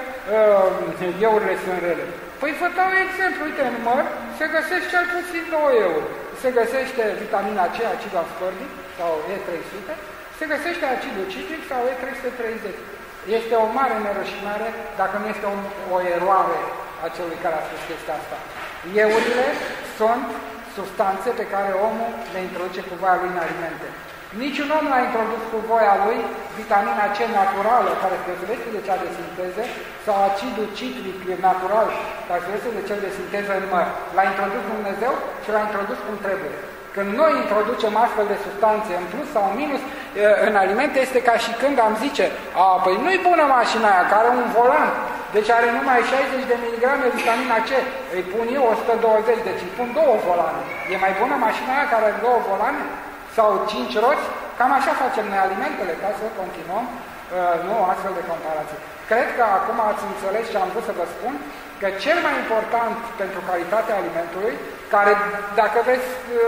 eurile sunt rele? Păi vă dau exemplu, uite, în măr se găsește cel puțin 2 euri. Se găsește vitamina C, acidul ascorbic, sau E300, se găsește acidul citric sau E330. Este o mare nerușinare dacă nu este o eroare a celui care a spus chestia asta. Eurile sunt substanțe pe care omul le introduce cu voia lui în alimente. Niciun om n-a introdus cu voia lui vitamina C naturală, care se deosebește de cea de sinteză, sau acidul citric natural, care se deosebește de cel de sinteză în măr. L-a introdus Dumnezeu și l-a introdus cum trebuie. Când noi introducem astfel de substanțe în plus sau în minus în alimente, este ca și când am zice, păi nu-i bună mașina aia, care are un volan, deci are numai 60 de miligrame vitamina C, îi pun eu 120, deci îi pun 2 volane. E mai bună mașina aia care are 2 volane? Sau 5 roți? Cam așa facem noi alimentele, ca să continuăm, nu astfel de comparație. Cred că acum ați înțeles ce am vrut să vă spun, că cel mai important pentru calitatea alimentului, care, dacă vreți,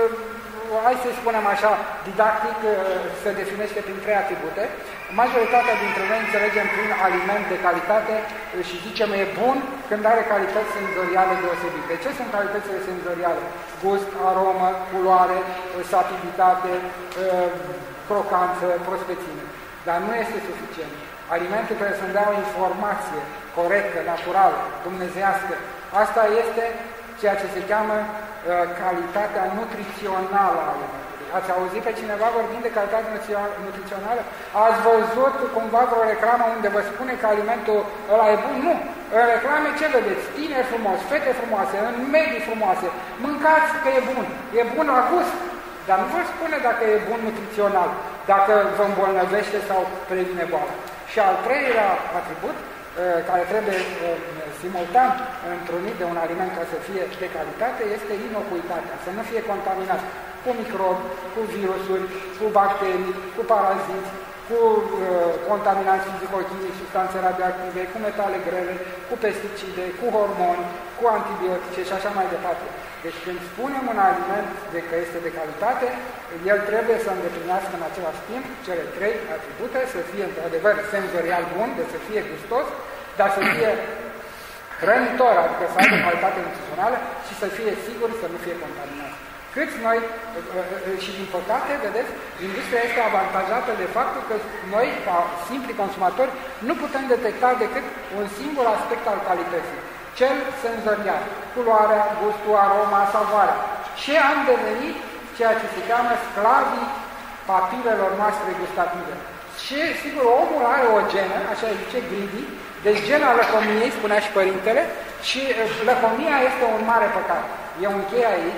hai să spunem așa, didactic, se definește prin 3 atribute. Majoritatea dintre noi înțelegem prin aliment de calitate și zicem e bun când are calități senzoriale deosebite. De ce sunt calitățile senzoriale? Gust, aromă, culoare, sapiditate, crocanță, prospețime. Dar nu este suficient. Alimentul trebuie să-mi dea o informație corectă, naturală, dumnezeiască. Asta este ceea ce se cheamă calitatea nutrițională a alimentului. Ați auzit pe cineva vorbind de calitate nutrițională? Ați văzut cumva vreo reclamă unde vă spune că alimentul ăla e bun? Nu! În reclame ce vedeți? Tineri frumoși, fete frumoase, în medii frumoase. Mâncați că e bun. E bun la gust. Dar nu vă spune dacă e bun nutrițional, dacă vă îmbolnăvește sau previne boala. Și al 3-lea atribut, care trebuie simultan întrunit de un aliment ca să fie de calitate, este inocuitatea, să nu fie contaminat cu microbi, cu virusuri, cu bacterii, cu paraziți, cu contaminanți fizico-chimici, substanțe radioactive, cu metale grele, cu pesticide, cu hormoni, cu antibiotice și așa mai departe. Deci când spunem un aliment că este de calitate, el trebuie să îndeplinească în același timp cele 3 atribute, să fie într-adevăr senzorial bun, de să fie gustos, dar să fie hrănitor, adică să aibă calitate nutrițională și să fie sigur să nu fie contaminat. Câți noi, și din păcate, vedeți, industria este avantajată de faptul că noi, ca simpli consumatori, nu putem detecta decât un singur aspect al calității. Cel senzorial, culoarea, gustul, aroma, savoarea. Și am devenit ceea ce se cheamă sclavii papilelor noastre gustative. Și, sigur, omul are o genă, așa zice, greedy, deci gena lăcomiei, spunea și părintele, și lăcomia este un mare păcat. Eu închei aici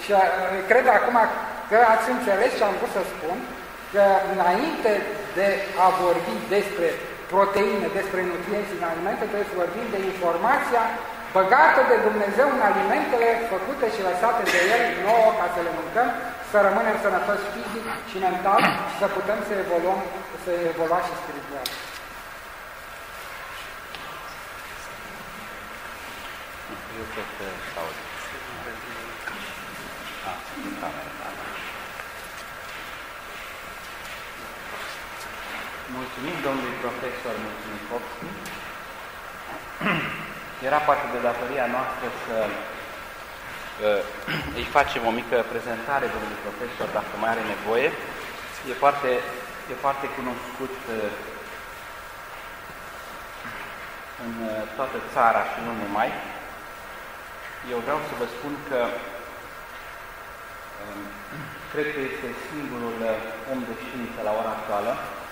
Și cred acum că ați înțeles ce am vrut să spun, că înainte de a vorbi despre proteine, despre nutrienți în alimente, trebuie să vorbim de informația băgată de Dumnezeu în alimentele făcute și lăsate de El nouă ca să le mâncăm, să rămânem sănătoși fizic și mental și să putem să evoluăm și spiritual. Eu cred că stau. Mulțumim domnului profesor Mulțumikovski. Era parte de datoria noastră să îi facem o mică prezentare domnului profesor, dacă mai are nevoie. E foarte cunoscut în toată țara și nu numai. Eu vreau să vă spun că cred că este singurul om de știință la ora actuală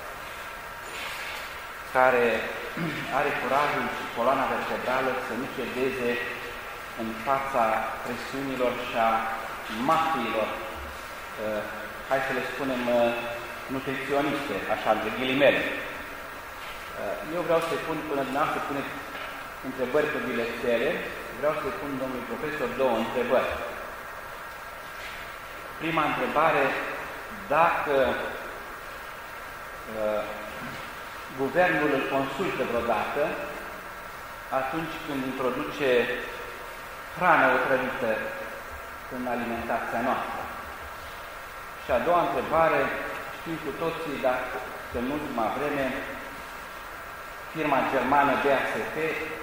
care are curajul și coloana vertebrală să nu cedeze în fața presiunilor și a mafiilor, hai să le spunem, nutriționiste, așa, de ghilimele. Eu vreau să-i pun, până dumneavoastră puneți întrebări pe bilețele, vreau să-i pun domnului profesor două întrebări. Prima întrebare, dacă guvernul îl consultă vreodată atunci când introduce hrană otrăvită în alimentația noastră. Și a doua întrebare, știm cu toții, dacă în ultima vreme firma germană BASF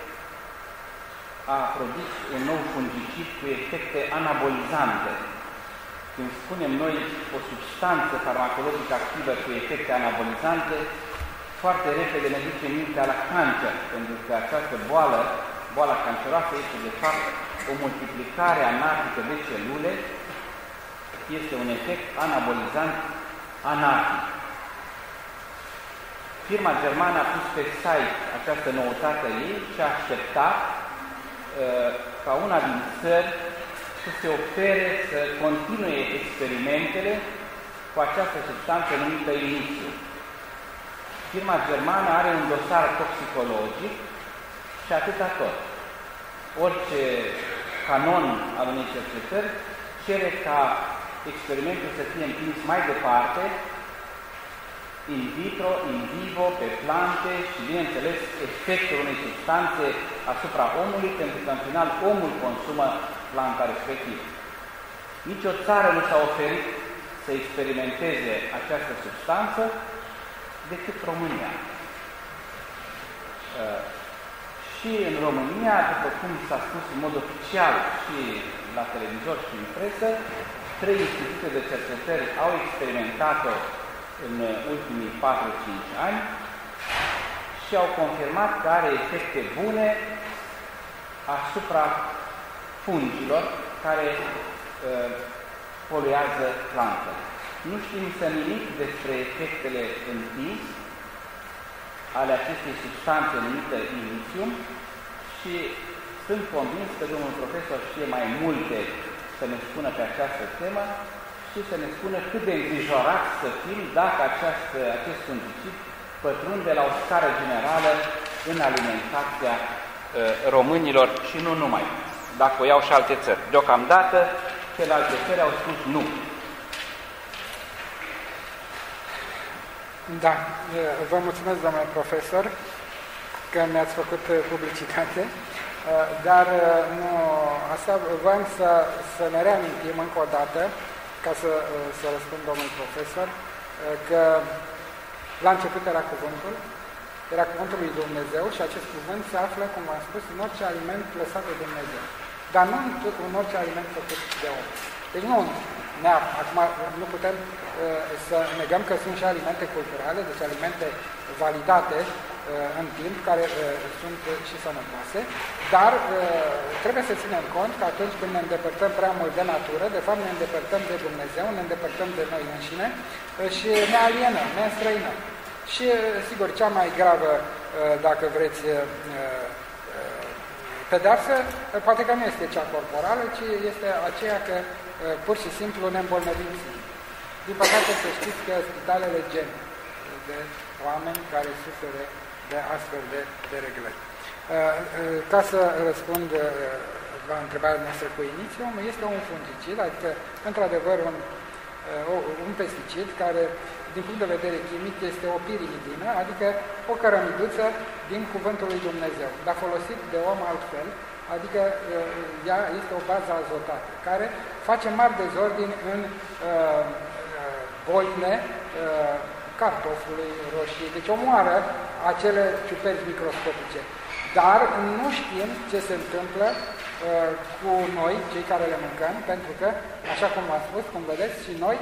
a produs un nou fungicid cu efecte anabolizante. Când spunem noi o substanță farmacologică activă cu efecte anabolizante, foarte repede ne duce mintea la cancer, pentru că această boala canceroasă este de fapt o multiplicare anarhică de celule, este un efect anabolizant anarhic. Firma germană a pus pe site această noutate ei și a așteptat ca una din țări să se ofere să continue experimentele cu această substanță numită Inicium. Firma germană are un dosar toxicologic și atâta tot. Orice canon al unei cercetări cere ca experimentul să fie împins mai departe, in vitro, in vivo, pe plante și, bineînțeles, efectul unei substanțe asupra omului, pentru că, în final, omul consumă planta respectivă. Nici o țară nu s-a oferit să experimenteze această substanță decât România. Și în România, după cum s-a spus în mod oficial și la televizor și în presă, 3 institute de cercetări au experimentat-o în ultimii 4-5 ani și au confirmat că are efecte bune asupra fungilor care poluează plantele. Nu știm să nimic despre efectele în tis ale acestei substanțe numită Inicium și sunt convins că domnul profesor știe mai multe să ne spună pe această temă și să ne spună cât de îngrijorat să fim dacă acest fungicid pătrunde la o scară generală în alimentația românilor și nu numai, dacă o iau și alte țări. Deocamdată, celelalte țări au spus nu. Da, vă mulțumesc, domnule profesor, că mi-ați făcut publicitate, dar nu, asta voiam să ne reamintim încă o dată, ca să răspund domnului profesor, că la început era cuvântul lui Dumnezeu și acest cuvânt se află, cum am spus, în orice aliment lăsat de Dumnezeu, dar nu în orice aliment făcut de om. Deci nu acum nu putem să negăm că sunt și alimente culturale, deci alimente validate în timp, care sunt și sănătoase, dar trebuie să ținem cont că atunci când ne îndepărtăm prea mult de natură, de fapt ne îndepărtăm de Dumnezeu, ne îndepărtăm de noi înșine și ne alienăm, ne înstrăinăm. Și, sigur, cea mai gravă, dacă vreți, pedeapsă, poate că nu este cea corporală, ci este aceea că pur și simplu ne îmbolnăvim. Din păcate să știți că spitalele gen de oameni care suferă de astfel de reglări. Ca să răspund la întrebarea noastră cu inițium, este un fungicid, adică într-adevăr un pesticid care, din punct de vedere chimic, este o pirimidină, adică o cărămiduță din Cuvântul lui Dumnezeu, dar folosit de om altfel, adică ea este o bază azotată, care face mari dezordini în bolile cartofului, roșii, deci omoară acele ciuperci microscopice. Dar nu știm ce se întâmplă cu noi, cei care le mâncăm, pentru că, așa cum v-am spus, cum vedeți,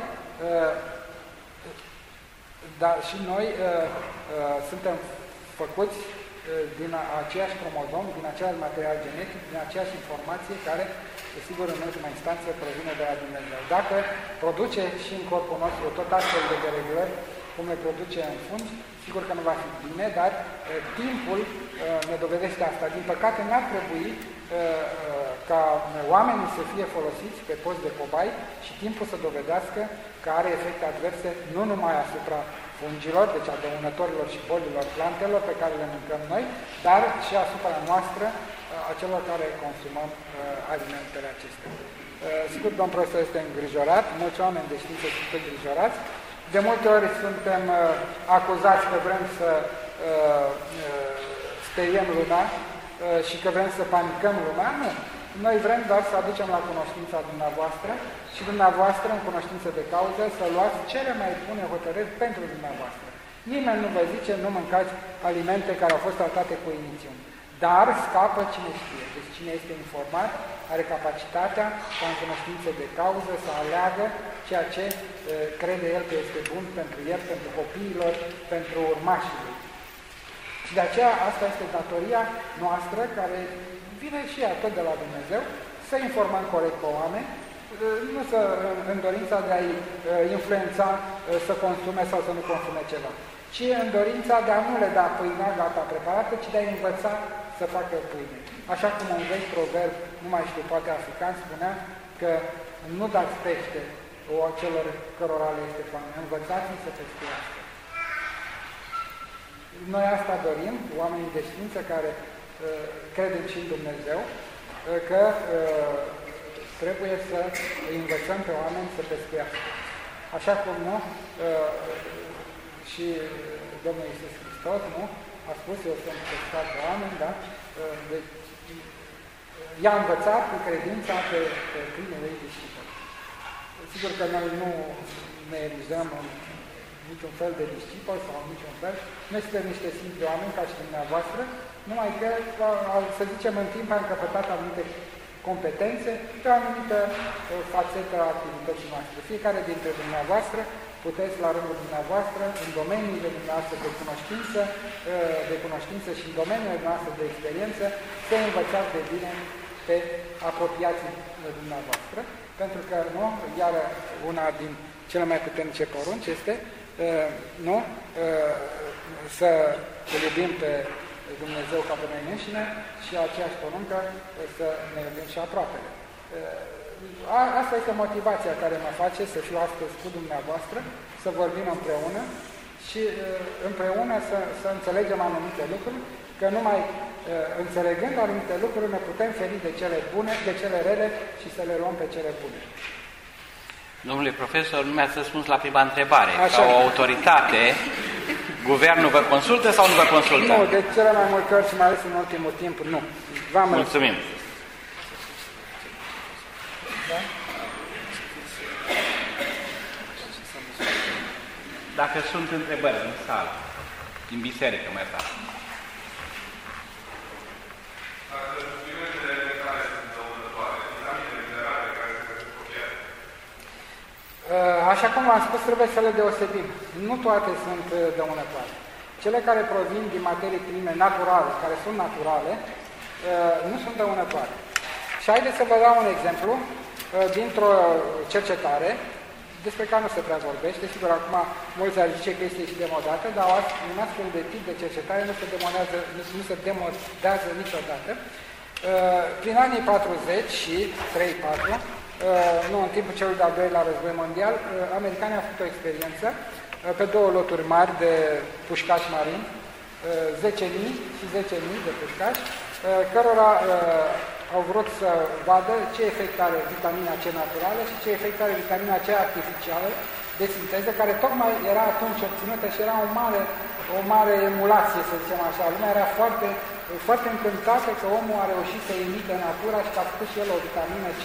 și noi suntem făcuți din aceiași cromozom, din același material genetic, din aceeași informație care, sigur, în ultima instanță provine de la Dumnezeu. Dacă produce și în corpul nostru tot astfel de dereglări, cum le produce în fungi, sigur că nu va fi bine, dar timpul ne dovedește asta. Din păcate, n-ar trebui ca oamenii să fie folosiți pe post de cobai și timpul să dovedească că are efecte adverse nu numai asupra fungilor, deci a dăunătorilor și bolilor plantelor pe care le mâncăm noi, dar și asupra noastră, a celor care consumăm alimentele acestea. Sigur, domnul profesor este îngrijorat, mulți oameni de știință sunt îngrijorați. De multe ori suntem acuzați că vrem să speriem lumea și că vrem să panicăm lumea. Nu. Noi vrem doar să aducem la cunoștința dumneavoastră și dumneavoastră, în cunoștință de cauză, să luați cele mai bune hotărâri pentru dumneavoastră. Nimeni nu vă zice, nu mâncați alimente care au fost tratate cu inițium. Dar scapă cine știe. Deci cine este informat are capacitatea, ca în cunoștință de cauză, să aleagă ceea ce crede el că este bun pentru el, pentru copiilor, pentru urmașii lui. Și de aceea asta este datoria noastră, care vine și ea tot de la Dumnezeu, să informăm corect pe oameni, nu în dorința de a-i influența să consume sau să nu consume ceva, ci în dorința de a nu le da pâinea gata preparată, ci de a învăța să facă pâine. Așa cum un vechi proverb, nu mai știu, poate african, spunea că nu dați pește celor cărora le este foame, învățați-i să pescuiască. Noi asta dorim, oamenii de știință care credem și în Dumnezeu, că trebuie să îi învățăm pe oameni să pescuiască. Așa cum nu, și Domnul Iisus Hristos, nu, a spus, eu sunt pescat de oameni, da? I-a învățat cu credința pe câinele ei discipări. Sigur că noi nu ne erizăm în niciun fel de discipări sau în niciun fel. Noi suntem niște simpli oameni ca și dumneavoastră, numai că, să zicem, în timp am căpătat anumite competențe pe o anumită fațetă a activității noastre. Fiecare dintre dumneavoastră puteți, la rândul dumneavoastră, în domeniile dumneavoastră de cunoștință și în domeniile noastre de experiență, să învățați de bine pe apropiații dumneavoastră, pentru că, nu, iar una din cele mai puternice porunci este să îl iubim pe Dumnezeu ca pe noi înșine și aceeași poruncă să ne iubim și aproapele. Asta este motivația care mă face să fiu astăzi cu dumneavoastră, să vorbim împreună și împreună să înțelegem anumite lucruri, că numai înțelegând anumite lucruri ne putem feri de cele bune, de cele rele și să le luăm pe cele bune. Domnule profesor, nu mi-ați răspuns la prima întrebare. Așa. Ca o autoritate, guvernul vă consultă sau nu vă consultă? Nu, de cele mai multe ori și mai ales în ultimul timp, nu. Mulțumim. Da? Dacă sunt întrebări în sală, din biserică mai tare. Așa cum v-am spus, trebuie să le deosebim. Nu toate sunt dăunătoare. Cele care provin din materii prime naturale, care sunt naturale, nu sunt dăunătoare. Și haideți să vă dau un exemplu dintr-o cercetare despre care nu se prea vorbește. Sigur, acum mulți ar zice că este și demodată, dar un astfel de tip de cercetare nu se demodează niciodată. Prin anii 40 și 3-4, nu în timpul celui de-al doilea război mondial, americanii au făcut o experiență pe două loturi mari de pușcași marini, 10.000 și 10.000 de pușcași, cărora au vrut să vadă ce efect are vitamina C naturală și ce efect are vitamina C artificială de sinteză, care tocmai era atunci obținută și era o mare emulație, să zicem așa. Lumea era foarte, foarte încântată că omul a reușit să imite natura și că a făcut și el o vitamină C.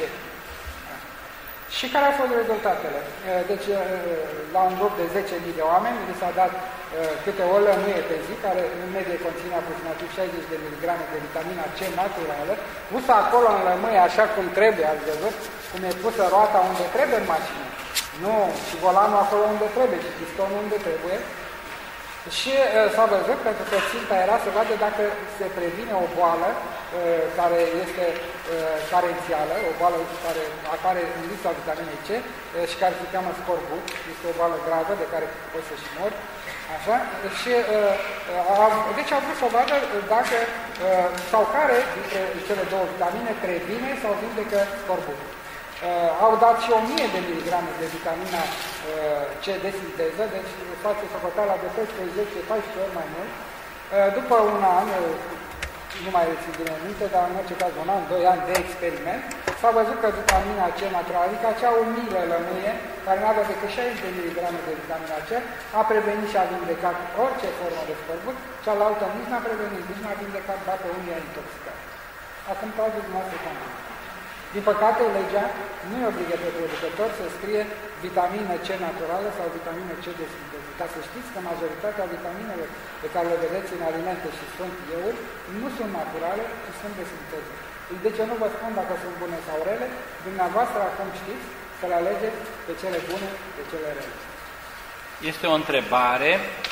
Și care au fost rezultatele? Deci, la un grup de 10.000 de oameni, li s-a dat câte o lămâie pe zi, care în medie conține aproximativ 60 de miligrame de vitamina C naturală, pusă acolo în lămâie așa cum trebuie, ați văzut, cum e pusă roata unde trebuie în mașină. Nu, și volanul acolo unde trebuie, și pistonul unde trebuie. Și s-a văzut, pentru că ținta era să vadă dacă se previne o boală care este carențială, o boală a care lipsa vitaminei C și care se cheamă scorbut, este o boală gravă de care poți să și mori. Așa? Și, deci au vrut să vadă dacă sau care dintre cele două vitamine previne sau vindecă scorbutul. Au dat și 1000 de miligrame de vitamina C de sinteză, deci face socoteala de peste 10-14 ori mai mult. După un an, nu mai rețin bine minte, dar în orice caz un an, 2 ani de experiment, s-a văzut că vitamina C naturală, adică acea umilă lămâie, care nu avea decât 60 de miligrame de vitamina C, a prevenit și a vindecat orice formă de scorbut, cealaltă nici n-a prevenit, nici n-a vindecat, ba pe unii a intoxicat. Acum trageți dumneavoastră concluzii. Din păcate, legea nu îi obligă pe producător să scrie vitamină C naturală sau vitamină C de sinteză. Ca să știți că majoritatea vitaminelor pe care le vedeți în alimente și sunt ieuri, nu sunt naturale, ci sunt de sinteză. Deci eu nu vă spun dacă sunt bune sau rele, dumneavoastră acum știți să le alegeți pe cele bune, pe cele rele. Este o întrebare.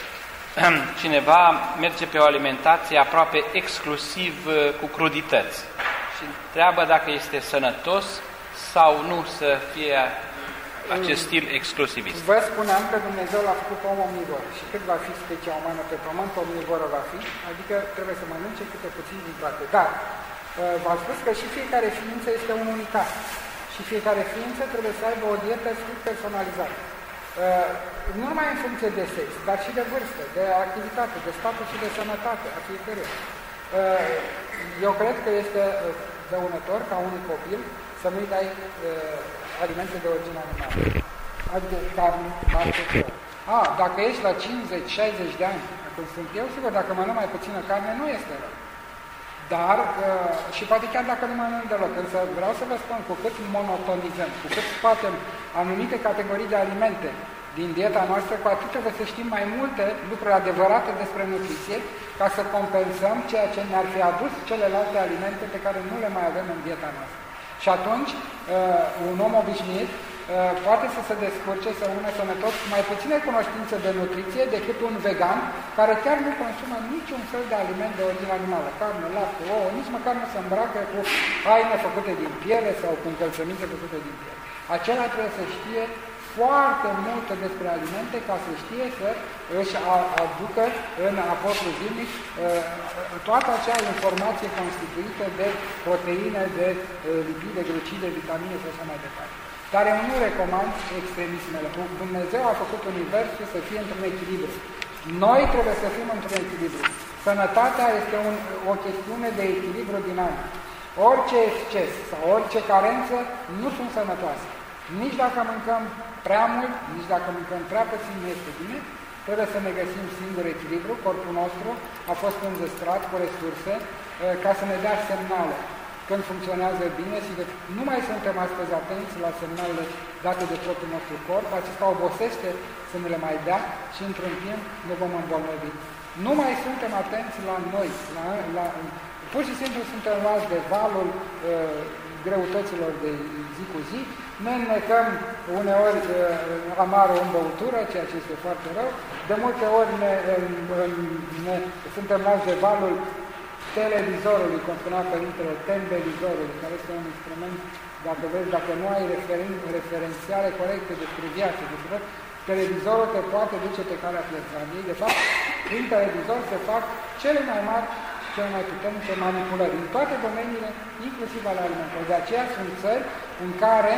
Cineva merge pe o alimentație aproape exclusiv cu crudități și întreabă dacă este sănătos sau nu să fie acest stil exclusivist. Vă spuneam că Dumnezeu l-a făcut om omnivor și cât va fi specia umană pe pământ, omnivoră va fi, adică trebuie să mănânce câte puțin din toate. Dar v-am spus că și fiecare ființă este un unicat și fiecare ființă trebuie să aibă o dietă strict personalizată. Nu numai în funcție de sex, dar și de vârstă, de activitate, de status și de sănătate a fiecăruia. Eu cred că este dăunător ca unui copil să nu-i dai alimente de origine animală, adică carne, lapte, dacă ești la 50-60 de ani, cum sunt eu, sigur, dacă mănânc mai puțină carne, nu este rău. Dar, și poate chiar dacă nu mănânc deloc, însă vreau să vă spun, cu cât monotonizăm, cu cât scoatem anumite categorii de alimente din dieta noastră, cu atât trebuie să știm mai multe lucruri adevărate despre nutriție, ca să compensăm ceea ce ne-ar fi adus celelalte alimente pe care nu le mai avem în dieta noastră. Și atunci, un om obișnuit poate să se descurce, să rămână sănătos cu mai puține cunoștințe de nutriție decât un vegan care chiar nu consumă niciun fel de aliment de origine animală, carne, lapte, ouă, nici măcar nu se îmbracă cu haine făcute din piele sau cu încălțăminte făcute din piele. Acela trebuie să știe foarte multe despre alimente ca să știe să își aducă în aportul zilnic toată acea informație constituită de proteine, de lipide, glucide, vitamine și așa mai departe. Dar eu nu recomand extremismele. Dumnezeu a făcut universul să fie într-un echilibru. Noi trebuie să fim într-un echilibru. Sănătatea este o chestiune de echilibru dinamic. Orice exces sau orice carență nu sunt sănătoase. Nici dacă mâncăm prea mult, nici dacă mâncăm prea puțin, nu este bine. Trebuie să ne găsim singur echilibru. Corpul nostru a fost înzestrat cu resurse ca să ne dea semnale când funcționează bine și nu mai suntem astăzi atenți la semnalele date de propriul nostru corp. Acesta obosește să ne le mai dea și într-un timp ne vom îmbolnăvi. Nu mai suntem atenți la noi. Pur și simplu suntem luați de valul greutăților de zi cu zi. Ne înnecăm uneori amară în băutură, ceea ce este foarte rău. De multe ori suntem luați de valul televizorului, cum spunea Părintele, tembelizorului, care este un instrument, dacă vezi, dacă nu ai referențiale corecte despre viață, despre televizorul te poate duce pe calea pierzaniei. De fapt, prin televizor se fac cele mai mari cele mai puternice manipulări, în toate domeniile, inclusiv ale alimentelor. De aceea sunt țări în care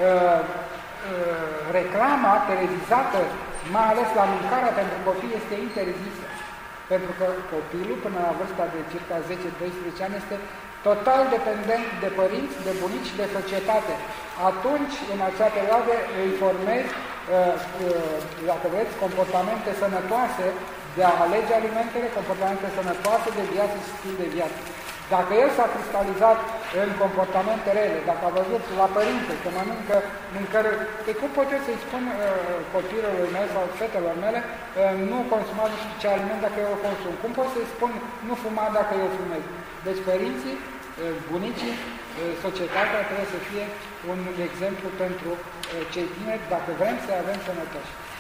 reclama televizată, mai ales la mâncarea pentru copii, este interzisă. Pentru că copilul, până la vârsta de circa 10-12 ani, este total dependent de părinți, de bunici și de societate. Atunci, în acea perioadă, îi formezi, dacă vreți, comportamente sănătoase de a alege alimentele, comportamente sănătoase de viață și stil de viață. Dacă el s-a cristalizat în comportamente rele, dacă a văzut la părinte că mănâncă mâncări, pe cum pot eu să-i spun copilului meu sau fetelor mele, nu consuma nu știu ce aliment dacă eu o consum? Cum pot să-i spun nu fuma dacă eu fumez? Deci părinții, bunicii, societatea trebuie să fie un exemplu pentru cei tineri dacă vrem să avem sănătoși.